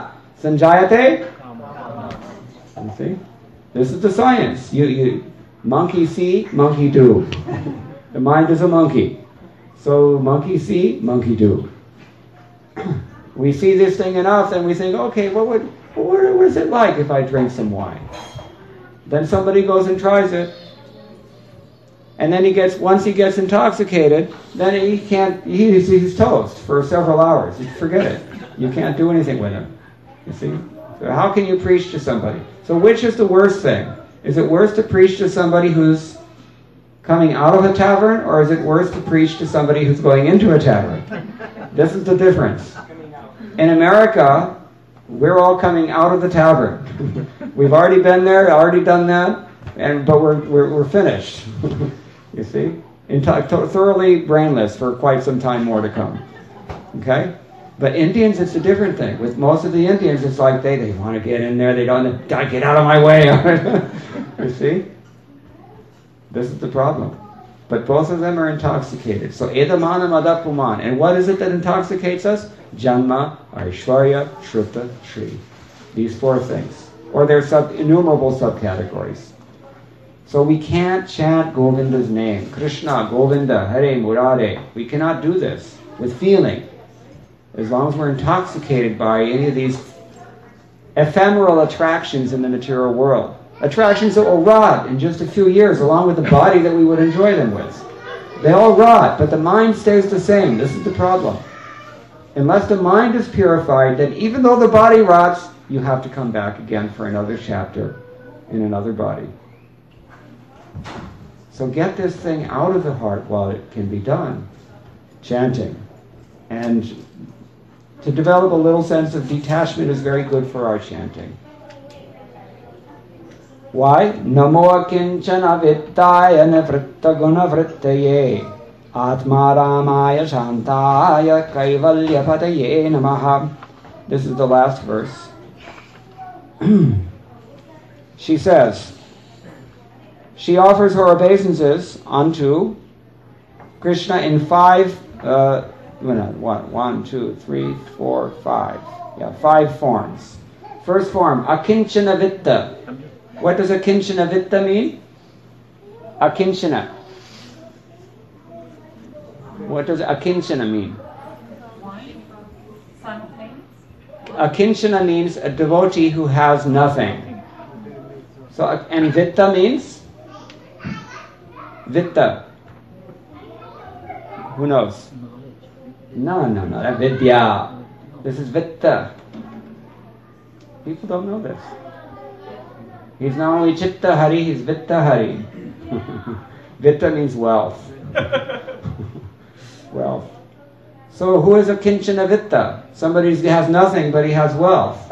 Sanjayate? You see? This is the science. You, you, monkey see, monkey do. The mind is a monkey. So monkey see, monkey do. We see this thing enough and we think, okay, what would, what, what is it like if I drink some wine? Then somebody goes and tries it. And then he gets, once he gets intoxicated, then he can't, he, he's, he's toast for several hours. You forget it. You can't do anything with him. You see? So how can you preach to somebody? So which is the worst thing? Is it worse to preach to somebody who's coming out of a tavern, or is it worse to preach to somebody who's going into a tavern? This is the difference. In America, we're all coming out of the tavern. We've already been there, already done that, and but we're we're, we're finished. You see? Enti- thoroughly brainless for quite some time more to come. Okay? But Indians, it's a different thing. With most of the Indians, it's like they, they want to get in there. They don't get out of my way. You see? This is the problem. But both of them are intoxicated. So edamana madapuman. And what is it that intoxicates us? Janma, Aishwarya, Shruta, Shri. These four things. Or their sub, innumerable subcategories. So we can't chant Govinda's name. Krishna, Govinda, Hare, Murare. We cannot do this with feeling. As long as we're intoxicated by any of these ephemeral attractions in the material world. Attractions that will rot in just a few years, along with the body that we would enjoy them with. They all rot, but the mind stays the same. This is the problem. Unless the mind is purified, then even though the body rots, you have to come back again for another chapter in another body. So get this thing out of the heart while it can be done. Chanting. And to develop a little sense of detachment is very good for our chanting. Why? Namo kinchana vittaya nivritta guna vrittaye atma ramaya shantaya kaivalya pataye namaha. This is the last verse. She says, she offers her obeisances unto Krishna in five, uh, one, one, two, three, four, five. Yeah, five forms. First form, akinchana vitta. What does akinchana vitta mean? Akinchana. What does akinchana mean? Akinchana means a devotee who has nothing. So, and vitta means? Vitta. Who knows? No, no, no. That's vidya. This is vitta. People don't know this. He's not only chitta hari, he's vitta hari. Vitta means wealth. Wealth. So who is a kinchana vitta? Somebody who has nothing but he has wealth.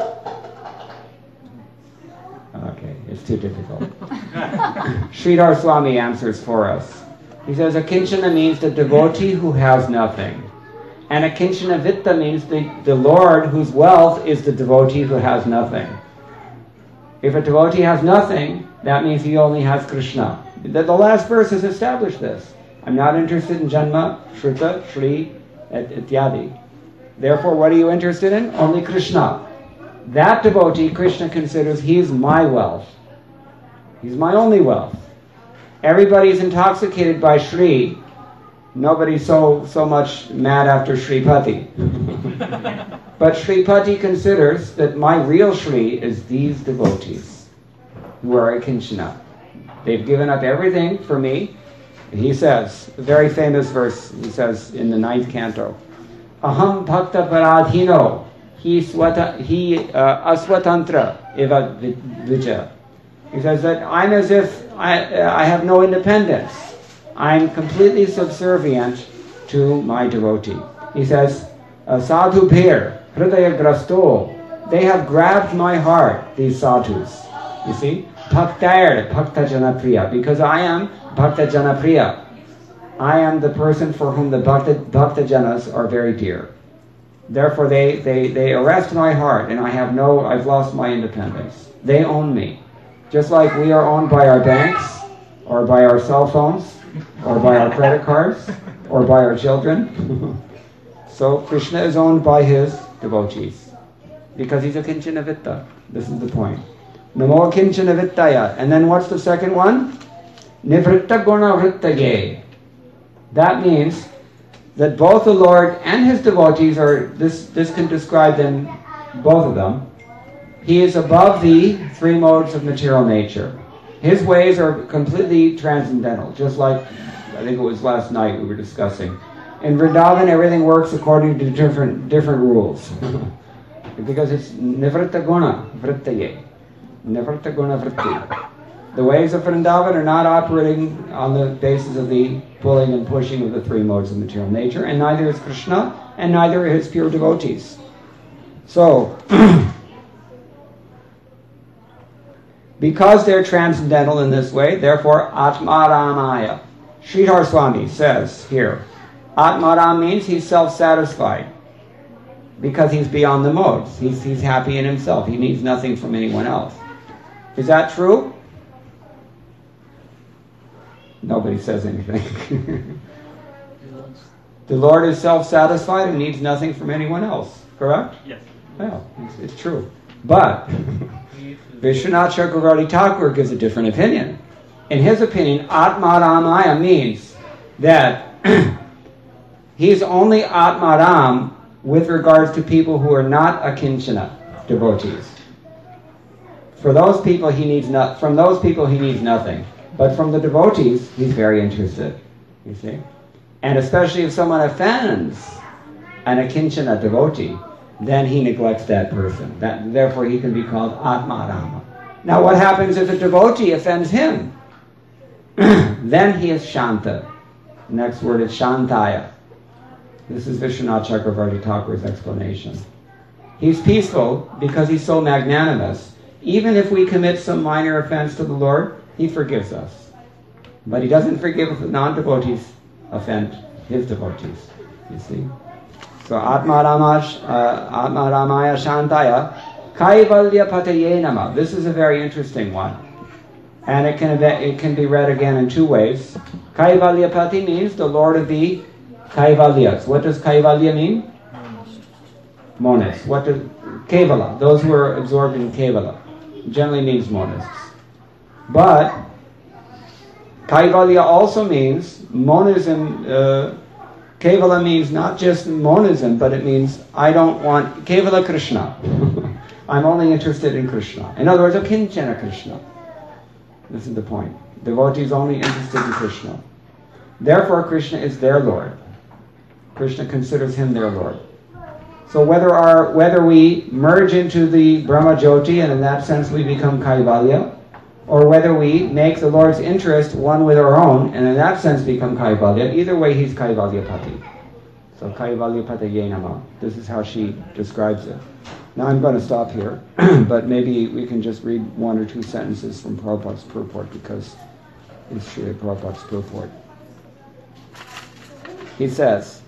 Okay, it's too difficult. Sridhar Swami answers for us. He says a kinchana means the devotee who has nothing. And a kinchana vitta means the, the Lord whose wealth is the devotee who has nothing. If a devotee has nothing, that means he only has Krishna. The, the last verse has established this. I'm not interested in Janma, Shruta, Shri, et, ityadi. Therefore, what are you interested in? Only Krishna. That devotee, Krishna considers he's my wealth. He's my only wealth. Everybody's intoxicated by Shri. Nobody's so, so much mad after Shripati. But Shripati considers that my real Shri is these devotees who are a kinchana. They've given up everything for me. He says, a very famous verse, he says in the ninth canto, Aham bhakta paradhino, he, swata, he uh, aswatantra eva vijaya. He says that I'm as if I, I have no independence. I'm completely subservient to my devotee. He says, sadhu bhir, hridaya grasto, they have grabbed my heart, these sadhus. You see? Bhaktair, bhakta janapriya, because I am bhakta janapriya. I am the person for whom the bhakta, bhakta janas are very dear. Therefore they, they, they arrest my heart and I have no, I've lost my independence. They own me. Just like we are owned by our banks, or by our cell phones, or by our credit cards, or by our children. So Krishna is owned by his devotees. because he's a kinchana vitta. This is the point. Namo kinchana vittaya. And then what's the second one? Nivritta guna vrittaye. That means that both the Lord and his devotees are, this, this can describe them, both of them. He is above the three modes of material nature. His ways are completely transcendental, just like, I think it was last night we were discussing. In Vrindavan, everything works according to different different rules. Because it's nivritta guna vrittaye. Nivritta guna vritti. The ways of Vrindavan are not operating on the basis of the pulling and pushing of the three modes of material nature, and neither is Krishna, and neither are his pure devotees. So, because they're transcendental in this way, therefore Atmaramaya. Sridhar Swami says here, Atmaram means he's self-satisfied, because he's beyond the modes. He's, he's happy in himself. He needs nothing from anyone else. Is that true? Nobody says anything. The Lord is self-satisfied and needs nothing from anyone else. Correct? Yes. Well, it's, it's true. But Vishwanath Chakravarti Thakur gives a different opinion. In his opinion, Atmaramaya means that he's only Atmaram with regards to people who are not akinchana devotees. For those people, he needs not. From those people, he needs nothing. But from the devotees, he's very interested. You see, and especially if someone offends an akinchana devotee, then he neglects that person. That therefore, he can be called Atmarama. Now, what happens if a devotee offends him? Then he is Shanta. The next word is Shantaya. This is Vishwanath Chakravarti Thakur's explanation. He's peaceful because he's so magnanimous. Even if we commit some minor offense to the Lord, he forgives us. But he doesn't forgive if the non-devotees offend his devotees. You see? So Atmaramash, uh, Atmaramaya Shantaya, Kaivalya Pataye Nama. This is a very interesting one. And it can, it can be read again in two ways. Kaivalya Pati means the Lord of the Kaivalyas. What does Kaivalya mean? Monists. What does Kevala? Those who are absorbed in Kevala. Generally means monists. But Kaivalya also means monism. Uh, Kevala means not just monism, but it means I don't want Kevala Krishna. I'm only interested in Krishna. In other words, a Kinchana Krishna. This is the point. Devotees only interested in Krishna. Therefore, Krishna is their Lord. Krishna considers him their Lord. So whether our whether we merge into the Brahma Jyoti and in that sense we become Kaivalya, or whether we make the Lord's interest one with our own and in that sense become Kaivalya, either way he's Kaivalya Pati. So Kaivalya Pataye Nama. This is how she describes it. Now I'm going to stop here, but maybe we can just read one or two sentences from Prabhupada's purport because it's Srila Prabhupada's purport. He says,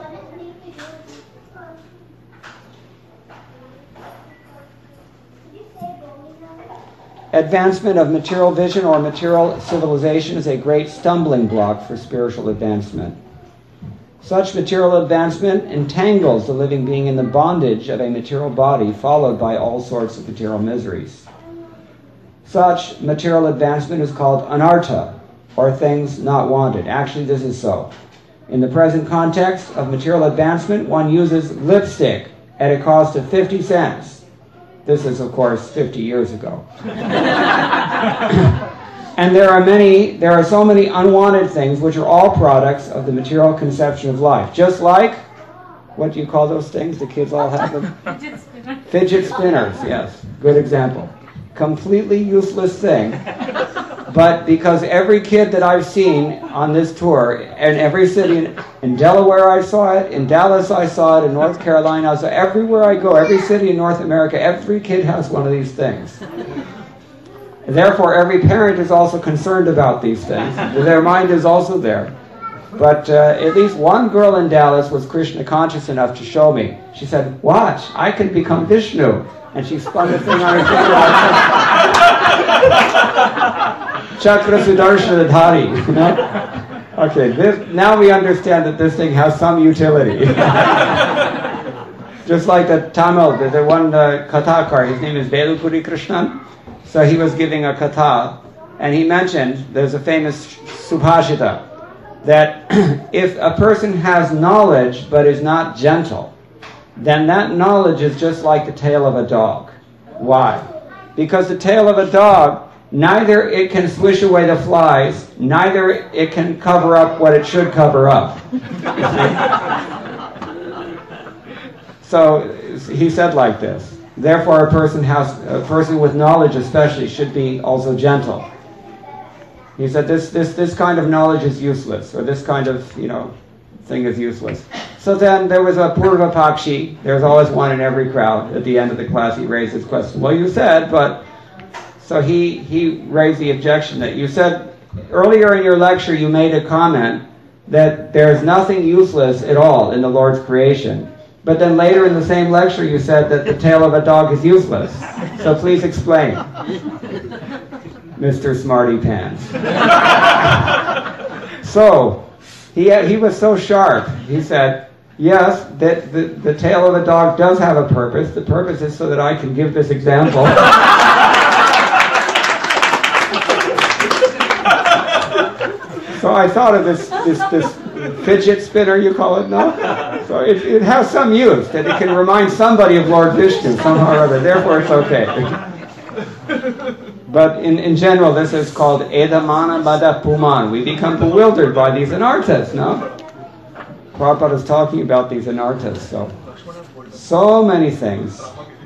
advancement of material vision or material civilization is a great stumbling block for spiritual advancement. Such material advancement entangles the living being in the bondage of a material body, followed by all sorts of material miseries. Such material advancement is called anartha, or things not wanted. Actually, this is so. In the present context of material advancement, one uses lipstick at a cost of fifty cents. This is, of course, fifty years ago. And there are many, there are so many unwanted things which are all products of the material conception of life. Just like, what do you call those things? The kids all have them? Fidget spinner. Fidget spinners, yes. Good example. Completely useless thing. But because every kid that I've seen on this tour, and every city, in, in Delaware I saw it, in Dallas I saw it, in North Carolina I saw it, everywhere I go, every city in North America, every kid has one of these things. Therefore, every parent is also concerned about these things. Their mind is also there. But uh, at least one girl in Dallas was Krishna conscious enough to show me. She said, watch, I can become Vishnu. And she spun the thing on her finger. Chakra Sudarshana Dhari. You know? Okay, this, now we understand that this thing has some utility. Just like the Tamil, there's the one uh, kathakar, his name is Velupuri Krishnan. So he was giving a katha, and he mentioned, there's a famous subhashita, that if a person has knowledge but is not gentle, then that knowledge is just like the tail of a dog. Why? Because the tail of a dog, neither it can swish away the flies, neither it can cover up what it should cover up. So he said like this, therefore a person has a person with knowledge especially should be also gentle. He said this this this kind of knowledge is useless, or this kind of, you know, thing is useless. So then there was a Purva Pakshi, there's always one in every crowd. At the end of the class he raised this question. Well, you said, but so he he raised the objection that you said earlier in your lecture you made a comment that there's nothing useless at all in the Lord's creation. But then later in the same lecture you said that the tail of a dog is useless. So please explain, Mister Smarty Pants. So, he he was so sharp. He said, yes, that the, the tail of a dog does have a purpose. The purpose is so that I can give this example. So I thought of this this this fidget spinner, you call it, no? So it, it has some use, that it can remind somebody of Lord Vishnu somehow or other. Therefore it's okay. But in, in general, this is called Edamana Bada Puman. We become bewildered by these anarthas, no? Prabhupada is talking about these anarthas. So, so many things.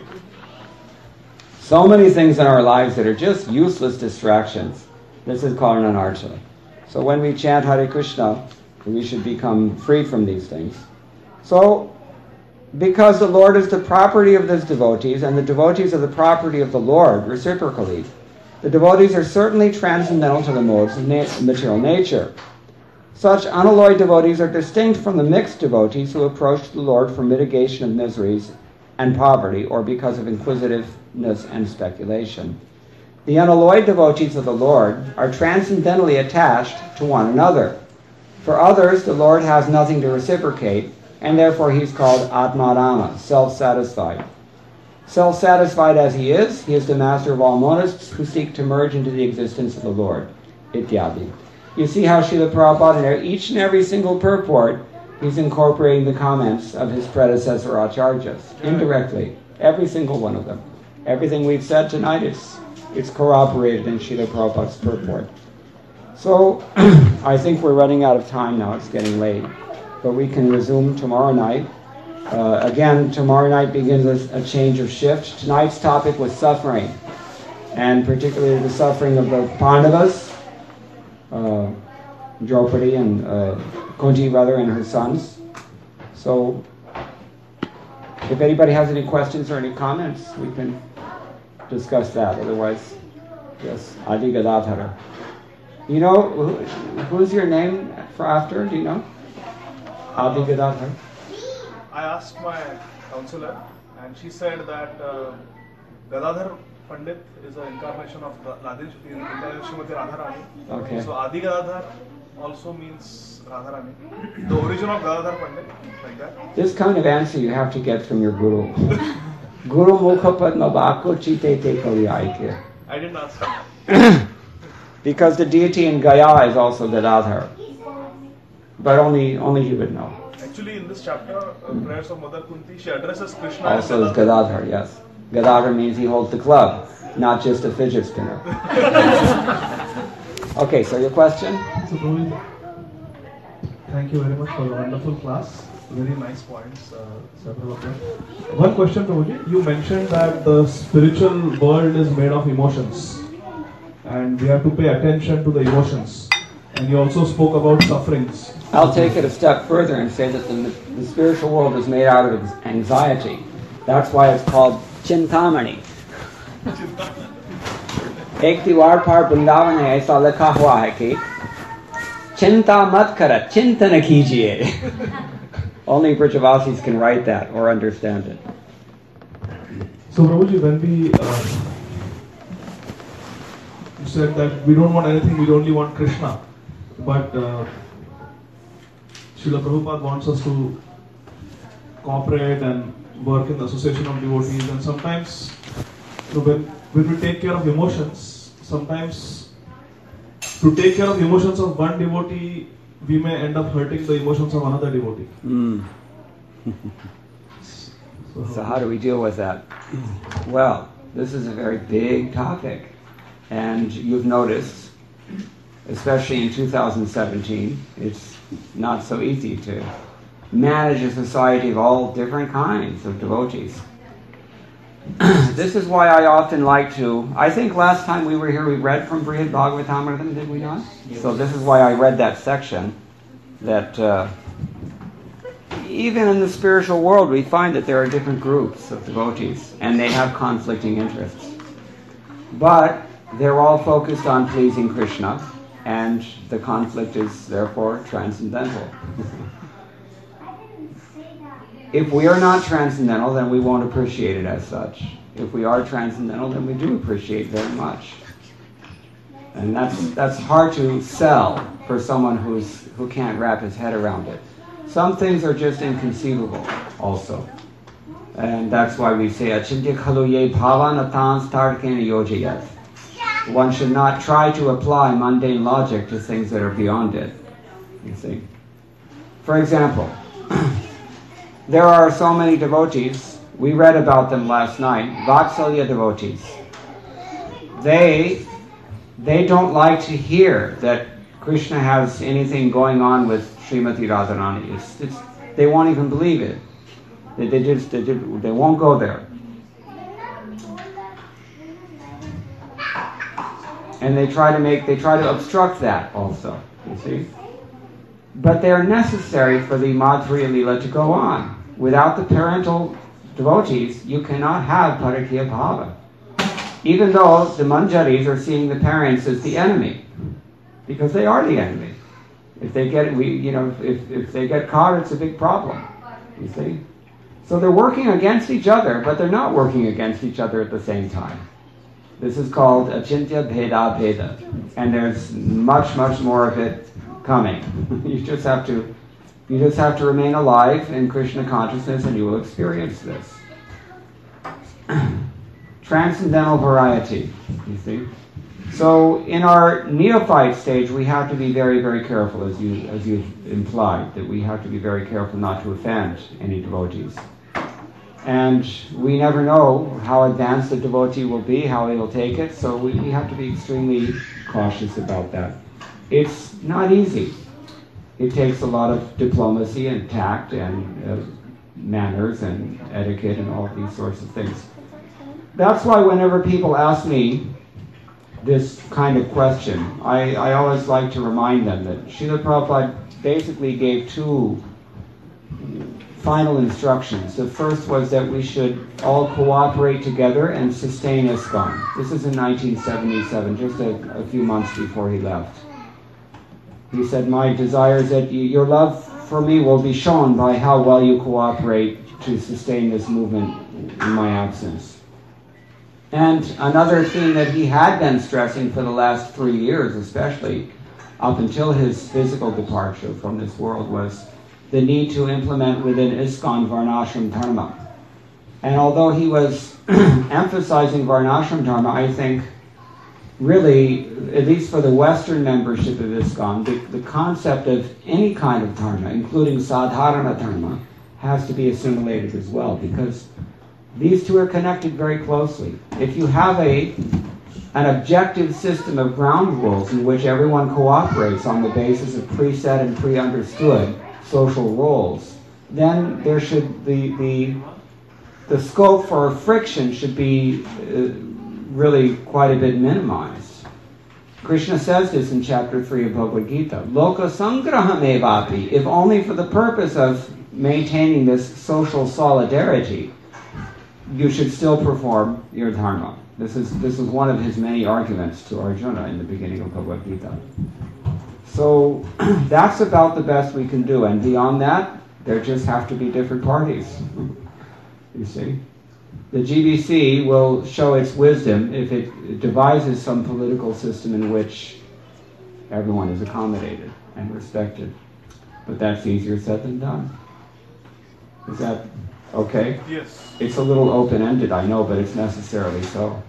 So many things in our lives that are just useless distractions. This is called an anartha. So when we chant Hare Krishna, we should become freed from these things. So, because the Lord is the property of these devotees, and the devotees are the property of the Lord reciprocally, the devotees are certainly transcendental to the modes of na- material nature. Such unalloyed devotees are distinct from the mixed devotees who approach the Lord for mitigation of miseries and poverty, or because of inquisitiveness and speculation. The unalloyed devotees of the Lord are transcendentally attached to one another. For others, the Lord has nothing to reciprocate, and therefore he's called Atmarama, self-satisfied. Self-satisfied as he is, he is the master of all monists who seek to merge into the existence of the Lord. Ityadi. You see how Srila Prabhupada, in each and every single purport, he's incorporating the comments of his predecessor acharyas, indirectly. Every single one of them. Everything we've said tonight, it's, it's corroborated in Srila Prabhupada's purport. So, I think we're running out of time now, it's getting late. But we can resume tomorrow night. Uh, again, tomorrow night begins a, a change of shift. Tonight's topic was suffering, and particularly the suffering of the Pandavas, uh, Draupadi and uh, Kunti, rather, and her sons. So, if anybody has any questions or any comments, we can discuss that. Otherwise, yes, Adi Gadadhara. You know, who, who's your name for after? Do you know? Adi Gadadhar. I asked my counselor, and she said that uh, Gadadhar Pandit is an incarnation of Radha, Srimati Radharani. Okay. So Adi Gadadhar also means Radharani. The origin of Gadadhar Pandit, like that. This kind of answer you have to get from your guru. Guru Mukha Padma Bhako Chite Te Kaliyai. I didn't ask. Because the deity in Gaya is also Gadadhar. But only only he would know. Actually, in this chapter, uh, Prayers of Mother Kunti, she addresses Krishna Also as is Gadadhar, yes. Gadadhar means he holds the club, not just a fidget spinner. Okay, so your question? So, Prabhuji, thank you very much for a wonderful class. Very nice points, uh, several of them. One question, Prabhuji. You mentioned that the spiritual world is made of emotions, and we have to pay attention to the emotions. And you also spoke about sufferings. I'll take it a step further and say that the, the spiritual world is made out of anxiety. That's why it's called Chintamani. एक दीवार पर वृंदावन है ऐसा लिखा हुआ है कि चिंता मत कर चिंतन कीजिए. Only Brajavasis can write that or understand it. So, Prabhuji, when we uh, you said that we don't want anything, we only want Krishna. But uh, Srila Prabhupada wants us to cooperate and work in the association of devotees, and sometimes you know, when, when we take care of emotions, sometimes to take care of emotions of one devotee, we may end up hurting the emotions of another devotee. Mm. So, So how do we deal with that? Well, this is a very big topic, and you've noticed, especially in two thousand seventeen, it's not so easy to manage a society of all different kinds of devotees. This is why I often like to, I think last time we were here we read from Brihad Bhagavatamrita, did we not? Yes. So this is why I read that section, that uh, even in the spiritual world we find that there are different groups of devotees and they have conflicting interests. But they're all focused on pleasing Krishna, and the conflict is therefore transcendental. If we are not transcendental, then we won't appreciate it as such. If we are transcendental, then we do appreciate very much. And that's that's hard to sell for someone who's who can't wrap his head around it. Some things are just inconceivable also. And that's why we say, Achintya khalu ye bhavanatans tarkena yojayat. One should not try to apply mundane logic to things that are beyond it. You see? For example, there are so many devotees, we read about them last night, Vatsalya devotees. They, they don't like to hear that Krishna has anything going on with Srimati Radharani. It's, it's, they won't even believe it. They, they just they, they won't go there. And they try to make they try to obstruct that also. You see, but they are necessary for the Madhurya Lila to go on. Without the parental devotees, you cannot have Parakya Bhava. Even though the Manjaris are seeing the parents as the enemy, because they are the enemy. If they get we you know if if they get caught, it's a big problem. You see, so they're working against each other, but they're not working against each other at the same time. This is called Achintya Bheda Bheda, and there's much much more of it coming. You just have to. You just have to remain alive in Krishna consciousness and you will experience this. Transcendental variety, you see. So in our neophyte stage we have to be very, very careful, as you as you've implied, that we have to be very careful not to offend any devotees. And we never know how advanced the devotee will be, how he will take it, so we, we have to be extremely cautious about that. It's not easy. It takes a lot of diplomacy and tact and uh, manners and etiquette and all these sorts of things. That's why whenever people ask me this kind of question, I, I always like to remind them that Srila Prabhupada basically gave two final instructions. The first was that we should all cooperate together and sustain ISKCON. This is in nineteen seventy-seven, just a, a few months before he left. He said, my desire is that you, your love for me will be shown by how well you cooperate to sustain this movement in my absence. And another theme that he had been stressing for the last three years, especially up until his physical departure from this world, was the need to implement within ISKCON Varnashram Dharma. And although he was emphasizing Varnashram Dharma, I think really, at least for the Western membership of ISKCON, the, the concept of any kind of dharma, including sadharana dharma, has to be assimilated as well, because these two are connected very closely. If you have a an objective system of ground rules in which everyone cooperates on the basis of preset and pre-understood social roles, then there should the the the scope for friction should be uh, really quite a bit minimized. Krishna says this in chapter three of Bhagavad Gita. Loka sangraham evapi, if only for the purpose of maintaining this social solidarity, you should still perform your dharma. This is this is one of his many arguments to Arjuna in the beginning of Bhagavad Gita. So that's about the best we can do, and beyond that, there just have to be different parties. You see? The G B C will show its wisdom if it devises some political system in which everyone is accommodated and respected. But that's easier said than done. Is that Okay? Yes. It's a little open-ended, I know, but it's necessarily so.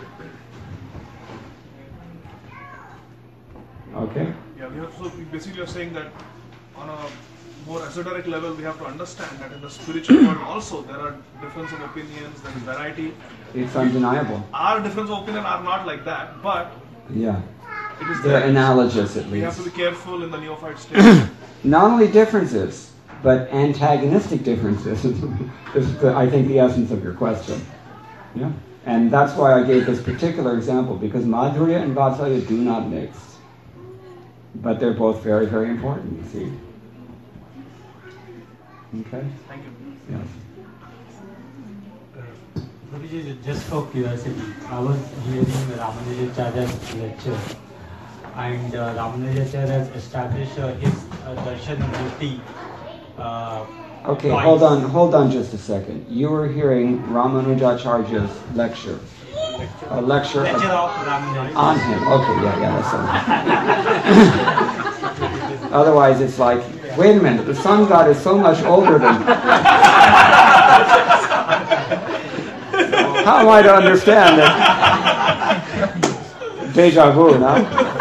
Okay? Yeah, we have, so basically you're saying that on a more esoteric level, we have to understand that in the spiritual world also there are difference of opinions, there is variety. It's undeniable. Our difference of opinion are not like that, but Yeah. it is They're there. analogous, at We have to least. be careful in the neophyte stage. Not only differences, but antagonistic differences. This is, the, I think, the essence of your question. Yeah? And that's why I gave this particular example, because Madhurya and Vatsalya do not mix. But they're both very, very important, you see. Okay? Thank you. Yes. Prabhuji, just for curiosity, I was hearing Ramanujacharya's lecture, and uh, Ramanujacharya has established uh, his uh, Darshana Murti. Uh, Okay, twice. hold on, hold on just a second. You were hearing Ramanujacharya's lecture. A lecture Lecture of- of Ramanujacharya. on him. Okay, yeah, yeah, that's all. Otherwise, it's like, wait a minute, the sun god is so much older than. How am I to understand that? Deja vu, no?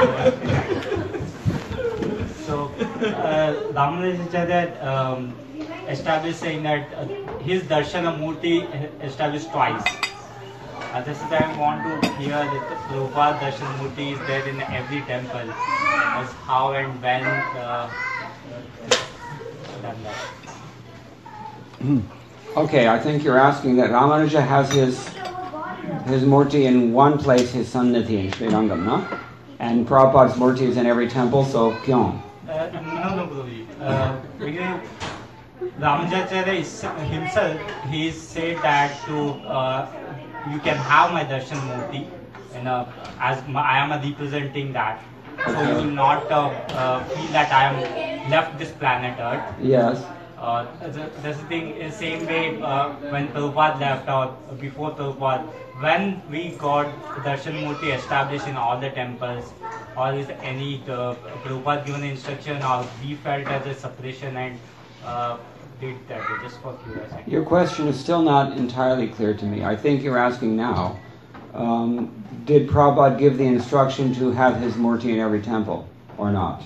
So, uh, Ramanujacharya um, established saying that uh, his Darshana Murti established twice. At this time, I want to hear that Prabhupada Darshana Murti is there in every temple. As how and when uh, done that. Okay, I think you're asking that Ramanuja has his his murti in one place, his Sannidhi in Sri Rangam, no? And Prabhupada's murti is in every temple, so kyon? Uh, no, no, Guruji. Uh, because Ramanujacharya is himself, he said that to uh, you can have my darshan murti, and uh, as my, I am representing that, so you will not uh, uh, feel that I am left this planet Earth. Yes. Uh, the, the thing is same way uh, when Prabhupada left or before Prabhupada, when we got darshan murti established in all the temples, or is any uh, Prabhupada given instruction, or we felt as a separation and uh, did that, just for curiosity. Your question is still not entirely clear to me. I think you're asking now, um, did Prabhupada give the instruction to have his murti in every temple, or not?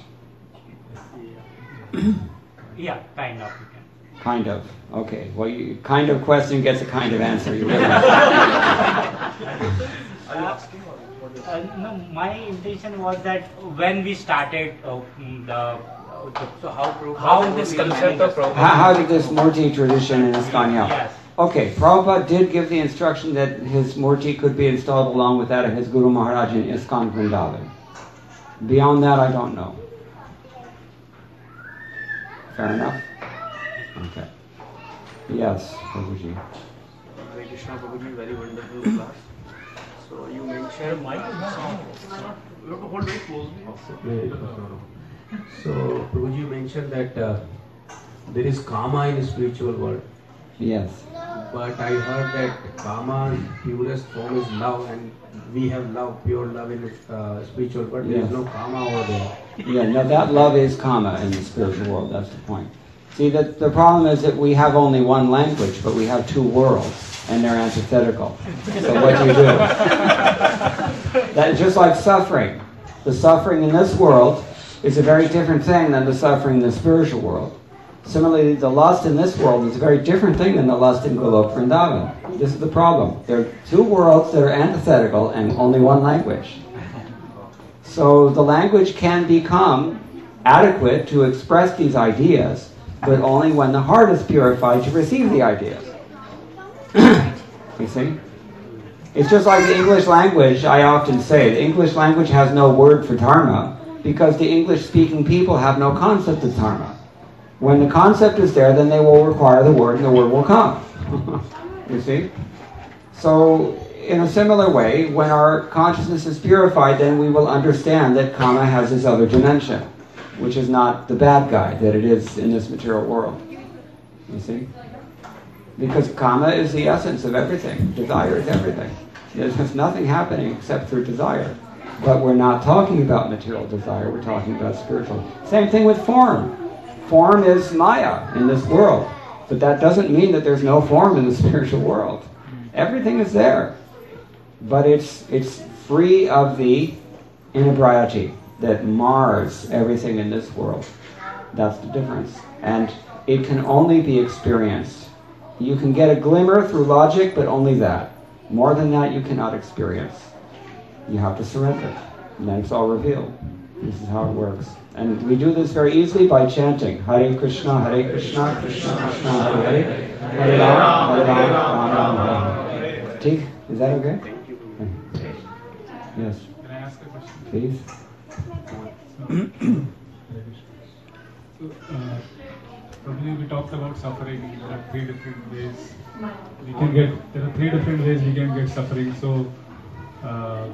Yeah, kind of. You can. Kind of. Okay. Well, you, kind of question gets a kind of answer. You realize. Are you asking or what is Uh, no, my intention was that when we started uh, mm, the, the So how Prabhupada How this we concept manage of this? Prabhupada? how, how did this murti tradition in ISKCON help? Yes. Okay, Prabhupada did give the instruction that his murti could be installed along with that of his Guru Maharaj in ISKCON Vrindavan. Beyond that, I don't know. Fair enough? Okay. Yes, Prabhuji. Hare Krishna Prabhuji, very wonderful class. So you mentioned You have to hold very closely. So Prabhuji, you mentioned that uh, there is karma in the spiritual world, Yes. but I heard that karma's purest form is love, and we have love, pure love in the uh, spiritual world. There Yes. is no karma over there. Yeah, no, that love is kama in the spiritual world, that's the point. See, the, the problem is that we have only one language, but we have two worlds, and they're antithetical. So what do you do? That's just like suffering. The suffering in this world is a very different thing than the suffering in the spiritual world. Similarly, the lust in this world is a very different thing than the lust in Golok Vrindavan. This is the problem. There are two worlds that are antithetical and only one language. So the language can become adequate to express these ideas, but only when the heart is purified to receive the ideas. You see? It's just like the English language, I often say, the English language has no word for dharma because the English-speaking people have no concept of dharma. When the concept is there, then they will require the word and the word will come. You see? So, in a similar way, when our consciousness is purified, then we will understand that karma has this other dimension, which is not the bad guy that it is in this material world. You see? Because karma is the essence of everything. Desire is everything. There's nothing happening except through desire. But we're not talking about material desire, we're talking about spiritual. Same thing with form. Form is Maya in this world. But that doesn't mean that there's no form in the spiritual world. Everything is there. But it's it's free of the inebriety that mars everything in this world. That's the difference. And it can only be experienced. You can get a glimmer through logic, but only that. More than that you cannot experience. You have to surrender. And then it's all revealed. This is how it works. And we do this very easily by chanting Hare Krishna, Hare Krishna, Krishna Krishna, Hare Hare, Hare Rama, Hare Rama, Rama Rama, Hare Hare. ठीक? Is that okay? Thank you. Yes. Can I ask a question? Please. So, uh, probably we talked about suffering. There are three different ways we can get. There are three different ways we can get suffering. So, uh,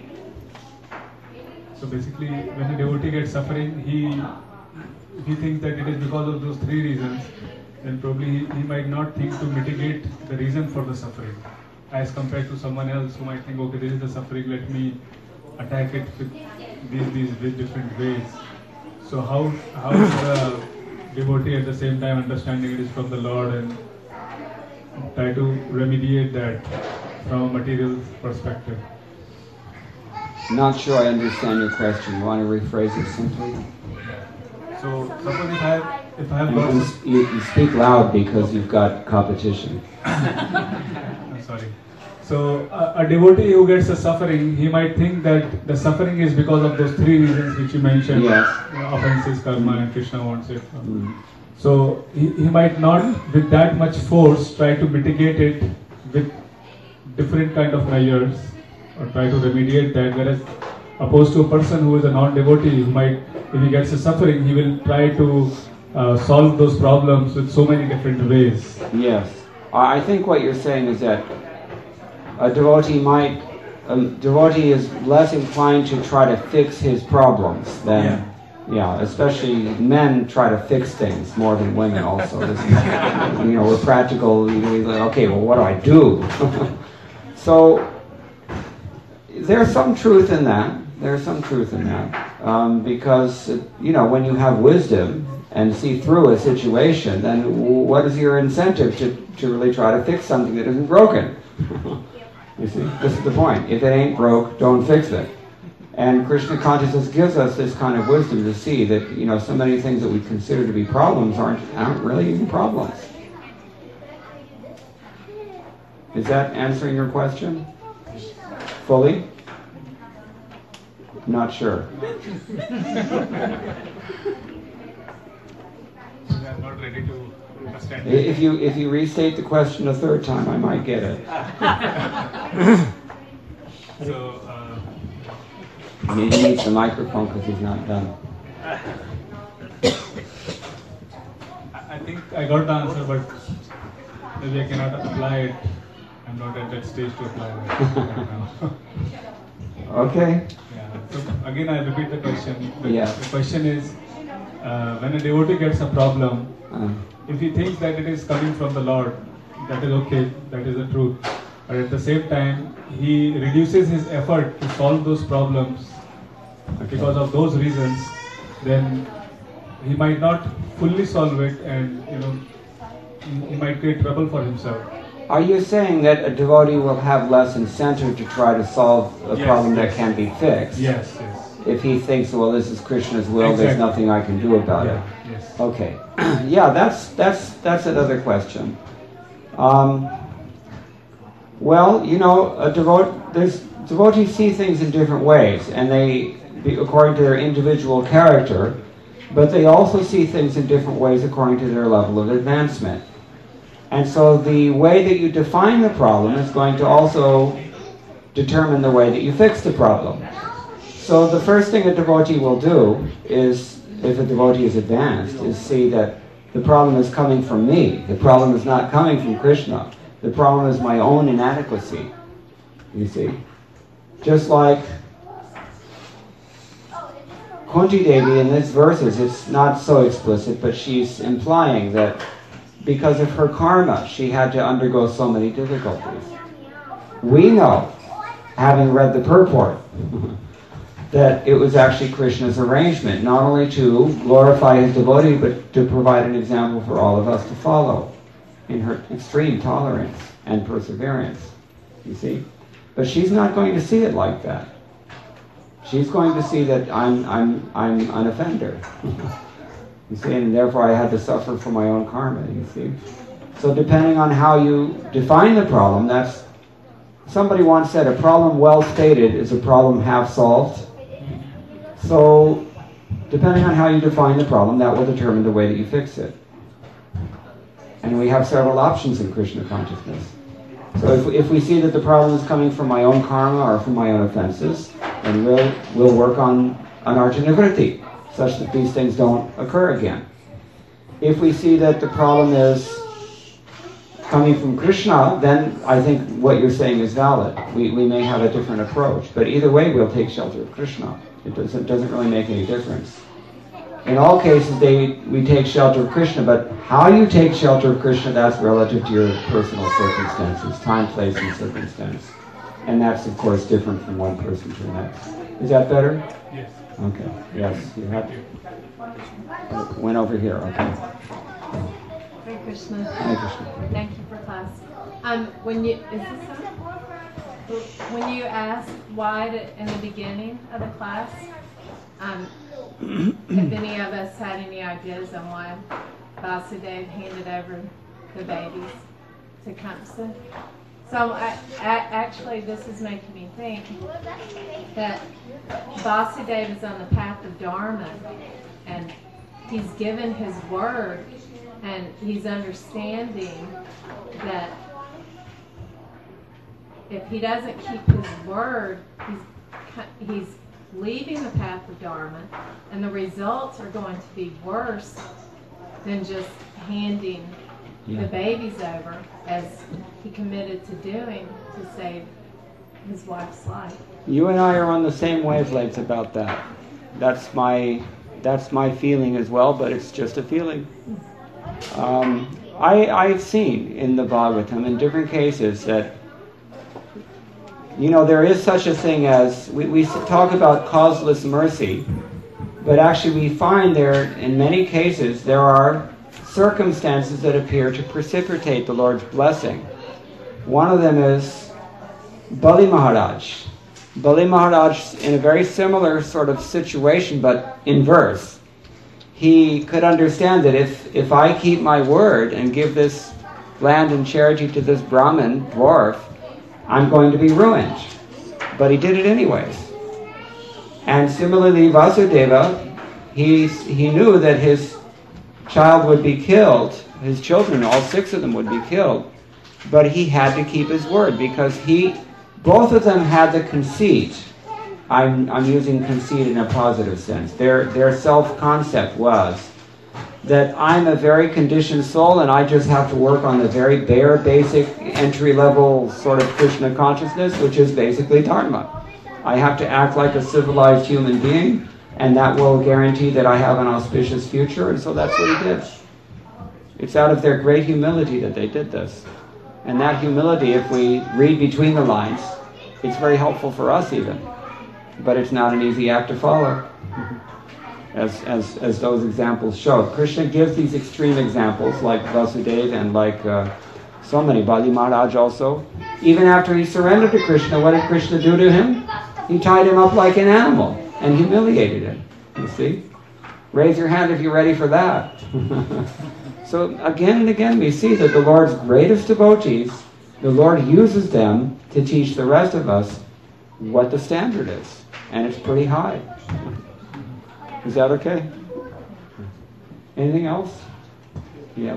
so basically, when a devotee gets suffering, he he thinks that it is because of those three reasons. Then probably he, he might not think to mitigate the reason for the suffering, as compared to someone else who might think, okay, this is the suffering. Let me attack it with these these, these different ways. So how how should a devotee at the same time understanding it is from the Lord and try to remediate that from a material perspective? Not sure I understand your question. You want to rephrase it simply? So suppose if I have, if I have You, can, lost, you, you speak loud because you've got competition. I'm sorry. So a, a devotee who gets a suffering, he might think that the suffering is because of those three reasons which you mentioned. Yes. You know, offenses, karma, and Krishna wants it. Mm. So he, he might not, with that much force, try to mitigate it with different kind of measures or try to remediate that. Whereas opposed to a person who is a non-devotee, who might, if he gets a suffering, he will try to uh, solve those problems with so many different ways. Yes. I think what you're saying is that a devotee might, a devotee is less inclined to try to fix his problems than, yeah, yeah especially men try to fix things more than women also. This is, you know, we're practical, we're like, okay, well what do I do? So, there's some truth in that. There's some truth in that. Um, because, you know, when you have wisdom and see through a situation, then what is your incentive to, to really try to fix something that isn't broken? You see, this is the point. If it ain't broke, don't fix it. And Krishna consciousness gives us this kind of wisdom to see that, you know, so many things that we consider to be problems aren't, aren't really even problems. Is that answering your question? Fully? Not sure. I'm not ready to understand. If you if you restate the question a third time, I might get it. So, uh, He needs the microphone because he's not done. I think I got the answer, but maybe I cannot apply it. I'm not at that stage to apply it right now. Okay. Yeah. So again, I repeat the question. The, Yeah. the question is, uh, when a devotee gets a problem, Uh, if he thinks that it is coming from the Lord, that is okay, that is the truth. But at the same time, he reduces his effort to solve those problems because of those reasons, then he might not fully solve it, and you know, he, he might create trouble for himself. Are you saying that a devotee will have less incentive to try to solve a Yes, problem yes. that can be fixed? Yes, yes. If he thinks, well, this is Krishna's will, there's Exactly. nothing I can do about Yeah, it. yes. Okay. Yeah, that's that's that's another question. Um, well, you know, a devote there's devotees see things in different ways, and they, according to their individual character, but they also see things in different ways according to their level of advancement. And so the way that you define the problem is going to also determine the way that you fix the problem. So the first thing a devotee will do is, if a devotee is advanced, is see that the problem is coming from me. The problem is not coming from Krishna. The problem is my own inadequacy. You see? Just like Kunti Devi in these verses, it's not so explicit, but she's implying that because of her karma, she had to undergo so many difficulties. We know, having read the purport, that it was actually Krishna's arrangement, not only to glorify his devotee, but to provide an example for all of us to follow. in her extreme tolerance and perseverance, you see. But she's not going to see it like that. She's going to see that I'm, I'm, I'm an offender. You see, and therefore I had to suffer for my own karma, you see. So depending on how you define the problem, that's, somebody once said, a problem well stated is a problem half solved. So depending on how you define the problem, that will determine the way that you fix it. And we have several options in Krishna consciousness. So if, if we see that the problem is coming from my own karma or from my own offenses, then we'll, we'll work on anartha nivritti, such that these things don't occur again. If we see that the problem is coming from Krishna, then I think what you're saying is valid. We, we may have a different approach, but either way we'll take shelter of Krishna. It doesn't, doesn't really make any difference. In all cases, they, we take shelter of Krishna, but how you take shelter of Krishna, that's relative to your personal circumstances, time, place, and circumstance. And that's, of course, different from one person to the next. Is that better? Yes. Okay. Yes. You have to. Went over here. Okay. Hare Krishna. Hare Krishna. Thank you for class. Um, when you is this on? When you asked why to, in the beginning of the class, um, if any of us had any ideas on why Vasudev handed over the babies to Kamsa. So I, I, actually this is making me think that Vasudev is on the path of Dharma and he's given his word and he's understanding that if he doesn't keep his word, he's, he's leaving the path of Dharma, and the results are going to be worse than just handing yeah. the babies over, as he committed to doing to save his wife's life. You and I are on the same wavelengths about that. That's my that's my feeling as well, but it's just a feeling. Um, I, I've seen in the Bhagavatam in different cases that you know, there is such a thing as, we, we talk about causeless mercy, but actually we find there, in many cases, there are circumstances that appear to precipitate the Lord's blessing. One of them is Bali Maharaj. Bali Maharaj, in a very similar sort of situation, but inverse. He could understand that if, if I keep my word and give this land in charity to this Brahmin dwarf, I'm going to be ruined. But he did it anyways. And similarly, Vasudeva, he, he knew that his child would be killed, his children, all six of them would be killed, but he had to keep his word because he, both of them had the conceit. I'm, I'm using conceit in a positive sense. Their, their self-concept was that I'm a very conditioned soul and I just have to work on the very bare, basic, entry-level sort of Krishna consciousness, which is basically Dharma. I have to act like a civilized human being, and that will guarantee that I have an auspicious future, and so that's what he did. It's out of their great humility that they did this. And that humility, if we read between the lines, it's very helpful for us even. But it's not an easy act to follow. As, as, as those examples show. Krishna gives these extreme examples, like Vasudeva and like uh, so many, Bali Maharaj also. Even after he surrendered to Krishna, what did Krishna do to him? He tied him up like an animal and humiliated him, you see? Raise your hand if you're ready for that. So again and again we see that the Lord's greatest devotees, the Lord uses them to teach the rest of us what the standard is. And it's pretty high. Is that okay? Anything else? Yes.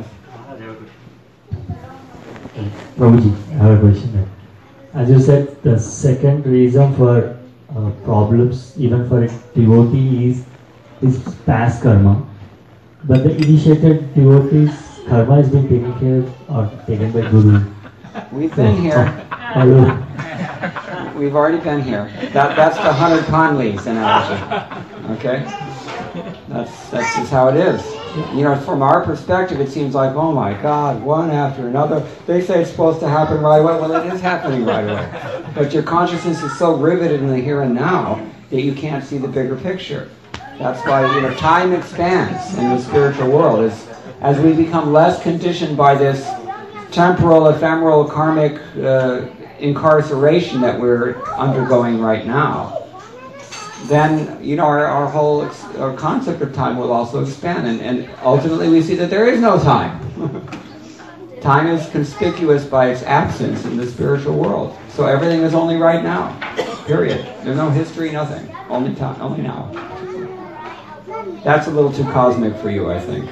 Prabhuji, I have a question. As you said, the second reason for uh, problems, even for a devotee, is is past karma. But the initiated devotee's karma is being taken care or taken by Guru. We've been here. Oh, We've already been here. That that's the hundred Conleys analogy. Okay? That's that's just how it is. You know, from our perspective, it seems like, oh my God, one after another. They say it's supposed to happen right away. Well, it is happening right away. But your consciousness is so riveted in the here and now that you can't see the bigger picture. That's why, you know, time expands in the spiritual world. As, as we become less conditioned by this temporal, ephemeral, karmic uh, incarceration that we're undergoing right now, then, you know, our, our whole ex- our concept of time will also expand, and, and ultimately we see that there is no time. Time is conspicuous by its absence in the spiritual world. So everything is only right now, period. There's no history, nothing. Only time, only now. That's a little too cosmic for you, I think.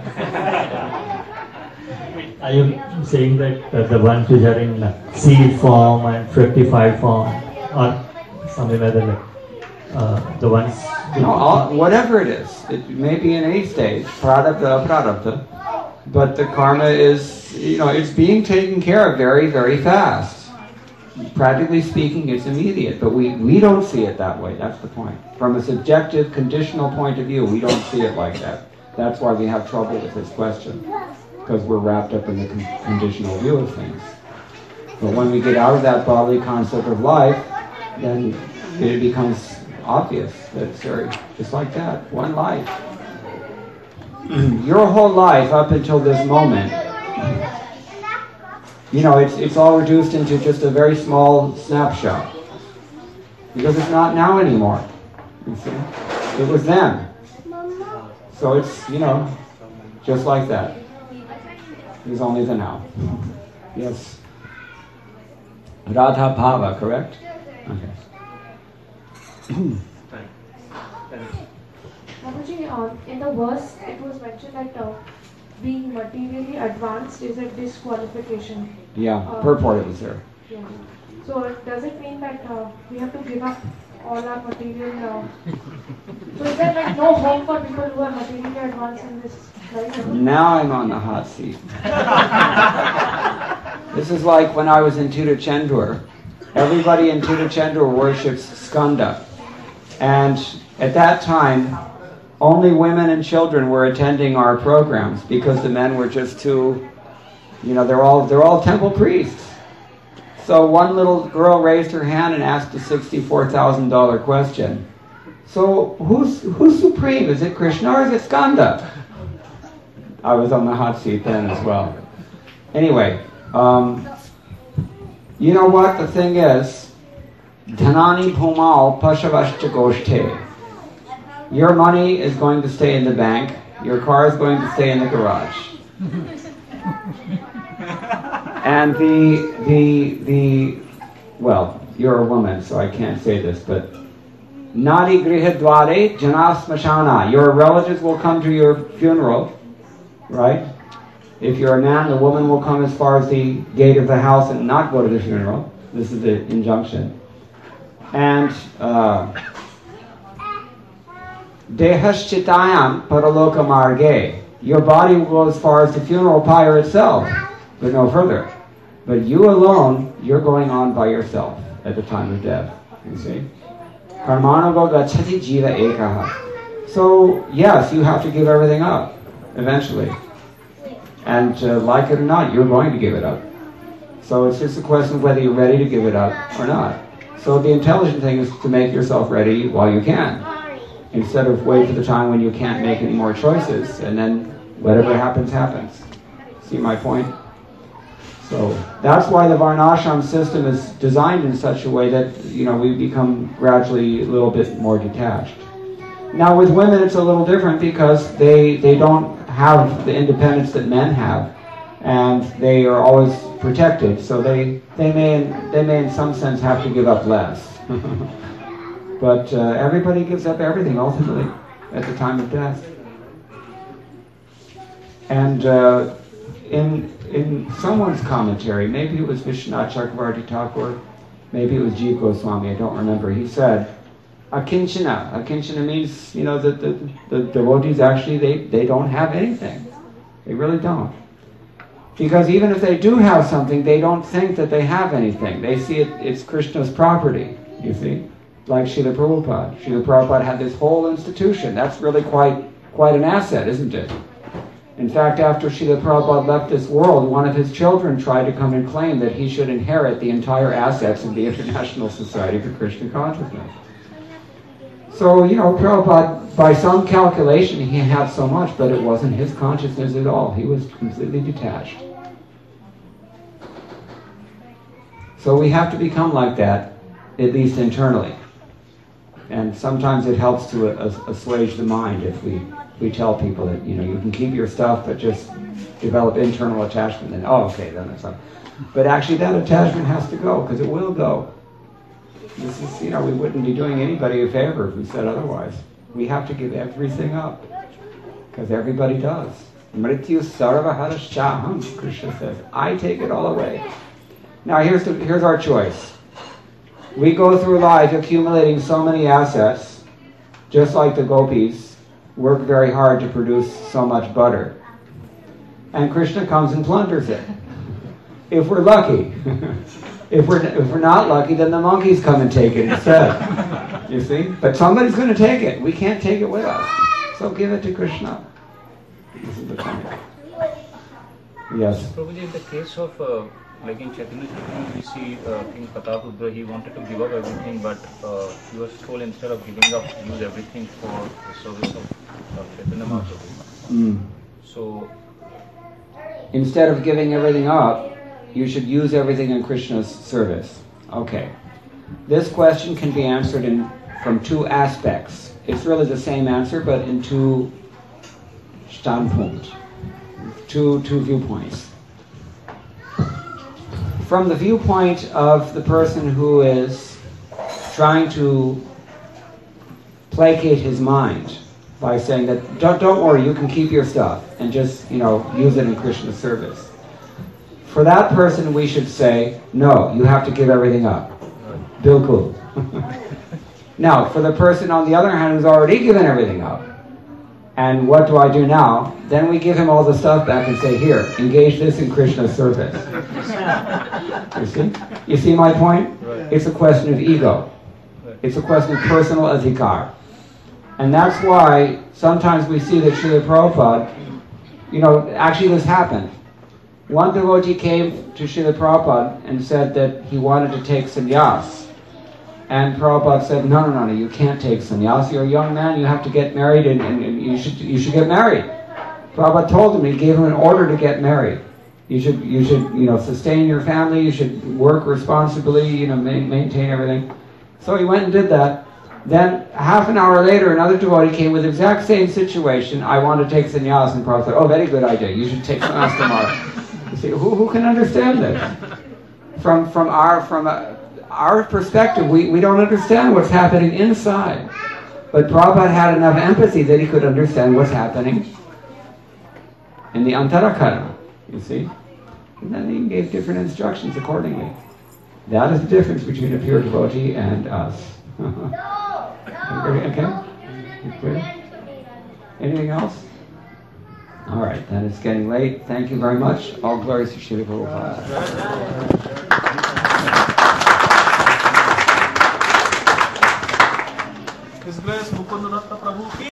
Are you saying that uh, the ones which are in uh, seed form and fructified form, or something like that, like, uh, the ones... No, all, whatever it is. It may be in any stage, prarabdha, prarabdha, but the karma is, you know, it's being taken care of very, very fast. Practically speaking, it's immediate, but we, we don't see it that way. That's the point. From a subjective, conditional point of view, we don't see it like that. That's why we have trouble with this question, because we're wrapped up in the con- conditional view of things. But when we get out of that bodily concept of life, then it becomes obvious that it's very, just like that, one life. Your whole life up until this moment, you know, it's it's all reduced into just a very small snapshot. Because it's not now anymore. You see? It was then. So it's, you know, just like that. It's only the now. Yes. Radha Bhava, correct? Okay. Babaji, uh, in the verse it was mentioned that uh, being materially advanced is a disqualification. Yeah, uh, purport it was there. Yeah. So does it mean that uh, we have to give up all our material? Uh, so is there like no hope for people who are materially advanced in this life? Now I'm on the hot seat. This is like when I was in Tudachendur. Everybody in Tudachendur worships Skanda. And at that time, only women and children were attending our programs because the men were just too, you know, they're all they're all temple priests. So one little girl raised her hand and asked a sixty-four thousand dollars question. So who's who's supreme? Is it Krishna or is it Skanda? I was on the hot seat then as well. Anyway, um, you know what the thing is? Dhanani bhumal pashavashcha goshte. Your money is going to stay in the bank. Your car is going to stay in the garage. And the, the, the, well, you're a woman, so I can't say this, but Nadi grihadware janas smashana. Your relatives will come to your funeral, right? If you're a man, the woman will come as far as the gate of the house and not go to the funeral. This is the injunction. And uh, Dehaschitayam paraloka marge. Your body will go as far as the funeral pyre itself, but no further. But you alone, you're going on by yourself at the time of death. You see? Karmanogo gachati jiva ekaha. So, yes, you have to give everything up, eventually. And uh, like it or not, you're going to give it up. So it's just a question of whether you're ready to give it up or not. So the intelligent thing is to make yourself ready while you can, instead of wait for the time when you can't make any more choices, and then whatever happens, happens. See my point? So that's why the Varnashram system is designed in such a way that, you know, we become gradually a little bit more detached. Now with women it's a little different because they, they don't have the independence that men have, and they are always protected, so they, they, may, they may in some sense have to give up less. But uh, everybody gives up everything ultimately at the time of death. And uh, in in someone's commentary, maybe it was Vishwanath Chakravarti Thakur, maybe it was Jiva Goswami, I don't remember, he said, Akinchana. Akinchana means, you know, that the, the devotees actually, they, they don't have anything. They really don't. Because even if they do have something, they don't think that they have anything. They see it, it's Krishna's property, you see? Like Srila Prabhupada. Srila Prabhupada had this whole institution. That's really quite, quite an asset, isn't it? In fact, after Srila Prabhupada left this world, one of his children tried to come and claim that he should inherit the entire assets of the International Society for Krishna Consciousness. So, you know, Prabhupada, by some calculation, he had so much, but it wasn't his consciousness at all. He was completely detached. So we have to become like that, at least internally. And sometimes it helps to uh, assuage the mind if we, if we tell people that, you know, you can keep your stuff, but just develop internal attachment. Then, oh, okay, then it's fine. But actually that attachment has to go, because it will go. This is, you know, we wouldn't be doing anybody a favor if we said otherwise. We have to give everything up, because everybody does. Mrityu sarvaharashchaham, Krishna says, I take it all away. Now here's, the, here's our choice. We go through life accumulating so many assets, just like the gopis work very hard to produce so much butter. And Krishna comes and plunders it. If we're lucky. if we're if we're not lucky, then the monkeys come and take it instead. You see? But somebody's going to take it. We can't take it with us. So give it to Krishna. This is the point. Yes. Prabhuji, in the case of uh, like in Chaitanya Charitamrita, we see uh, King Pratapudra, he wanted to give up everything, but uh, he was told instead of giving up, use everything for the service of uh, Chaitanya Mahaprabhu. Mm. So, instead of giving everything up, you should use everything in Krishna's service. Okay. This question can be answered in from two aspects. It's really the same answer, but in two standpoints, two two viewpoints. From the viewpoint of the person who is trying to placate his mind by saying that, don't, don't worry, you can keep your stuff and just, you know, use it in Krishna's service. For that person, we should say, no, you have to give everything up. Bilkul. Now, for the person on the other hand who's already given everything up, and what do I do now? Then we give him all the stuff back and say, here, engage this in Krishna's service. You see? You see my point? Right. It's a question of ego. Right. It's a question of personal adhikar. And that's why sometimes we see that Srila Prabhupada, you know, actually this happened. One devotee came to Srila Prabhupada and said that he wanted to take sannyas. And Prabhupada said, no, no, no, no, you can't take sannyas. You're a young man, you have to get married, and, and, and you should you should get married. Prabhupada told him, he gave him an order to get married. You should, you should, you know, sustain your family, you should work responsibly, you know, ma maintain everything. So he went and did that. Then, half an hour later, another devotee came with the exact same situation. I want to take sannyas, and Prabhupada said, oh, very good idea, you should take sannyas tomorrow. You see, who, who can understand this? From, from our, from a, our perspective, we, we don't understand what's happening inside. But Prabhupada had enough empathy that he could understand what's happening in the Antarakarana, you see? And then he gave different instructions accordingly. That is the difference between a pure devotee and us. Okay? Clear? Anything else? All right, then it's getting late. Thank you very much. All glories to Srila Prabhupada. His Grace Mukunda Datta Prabhu ki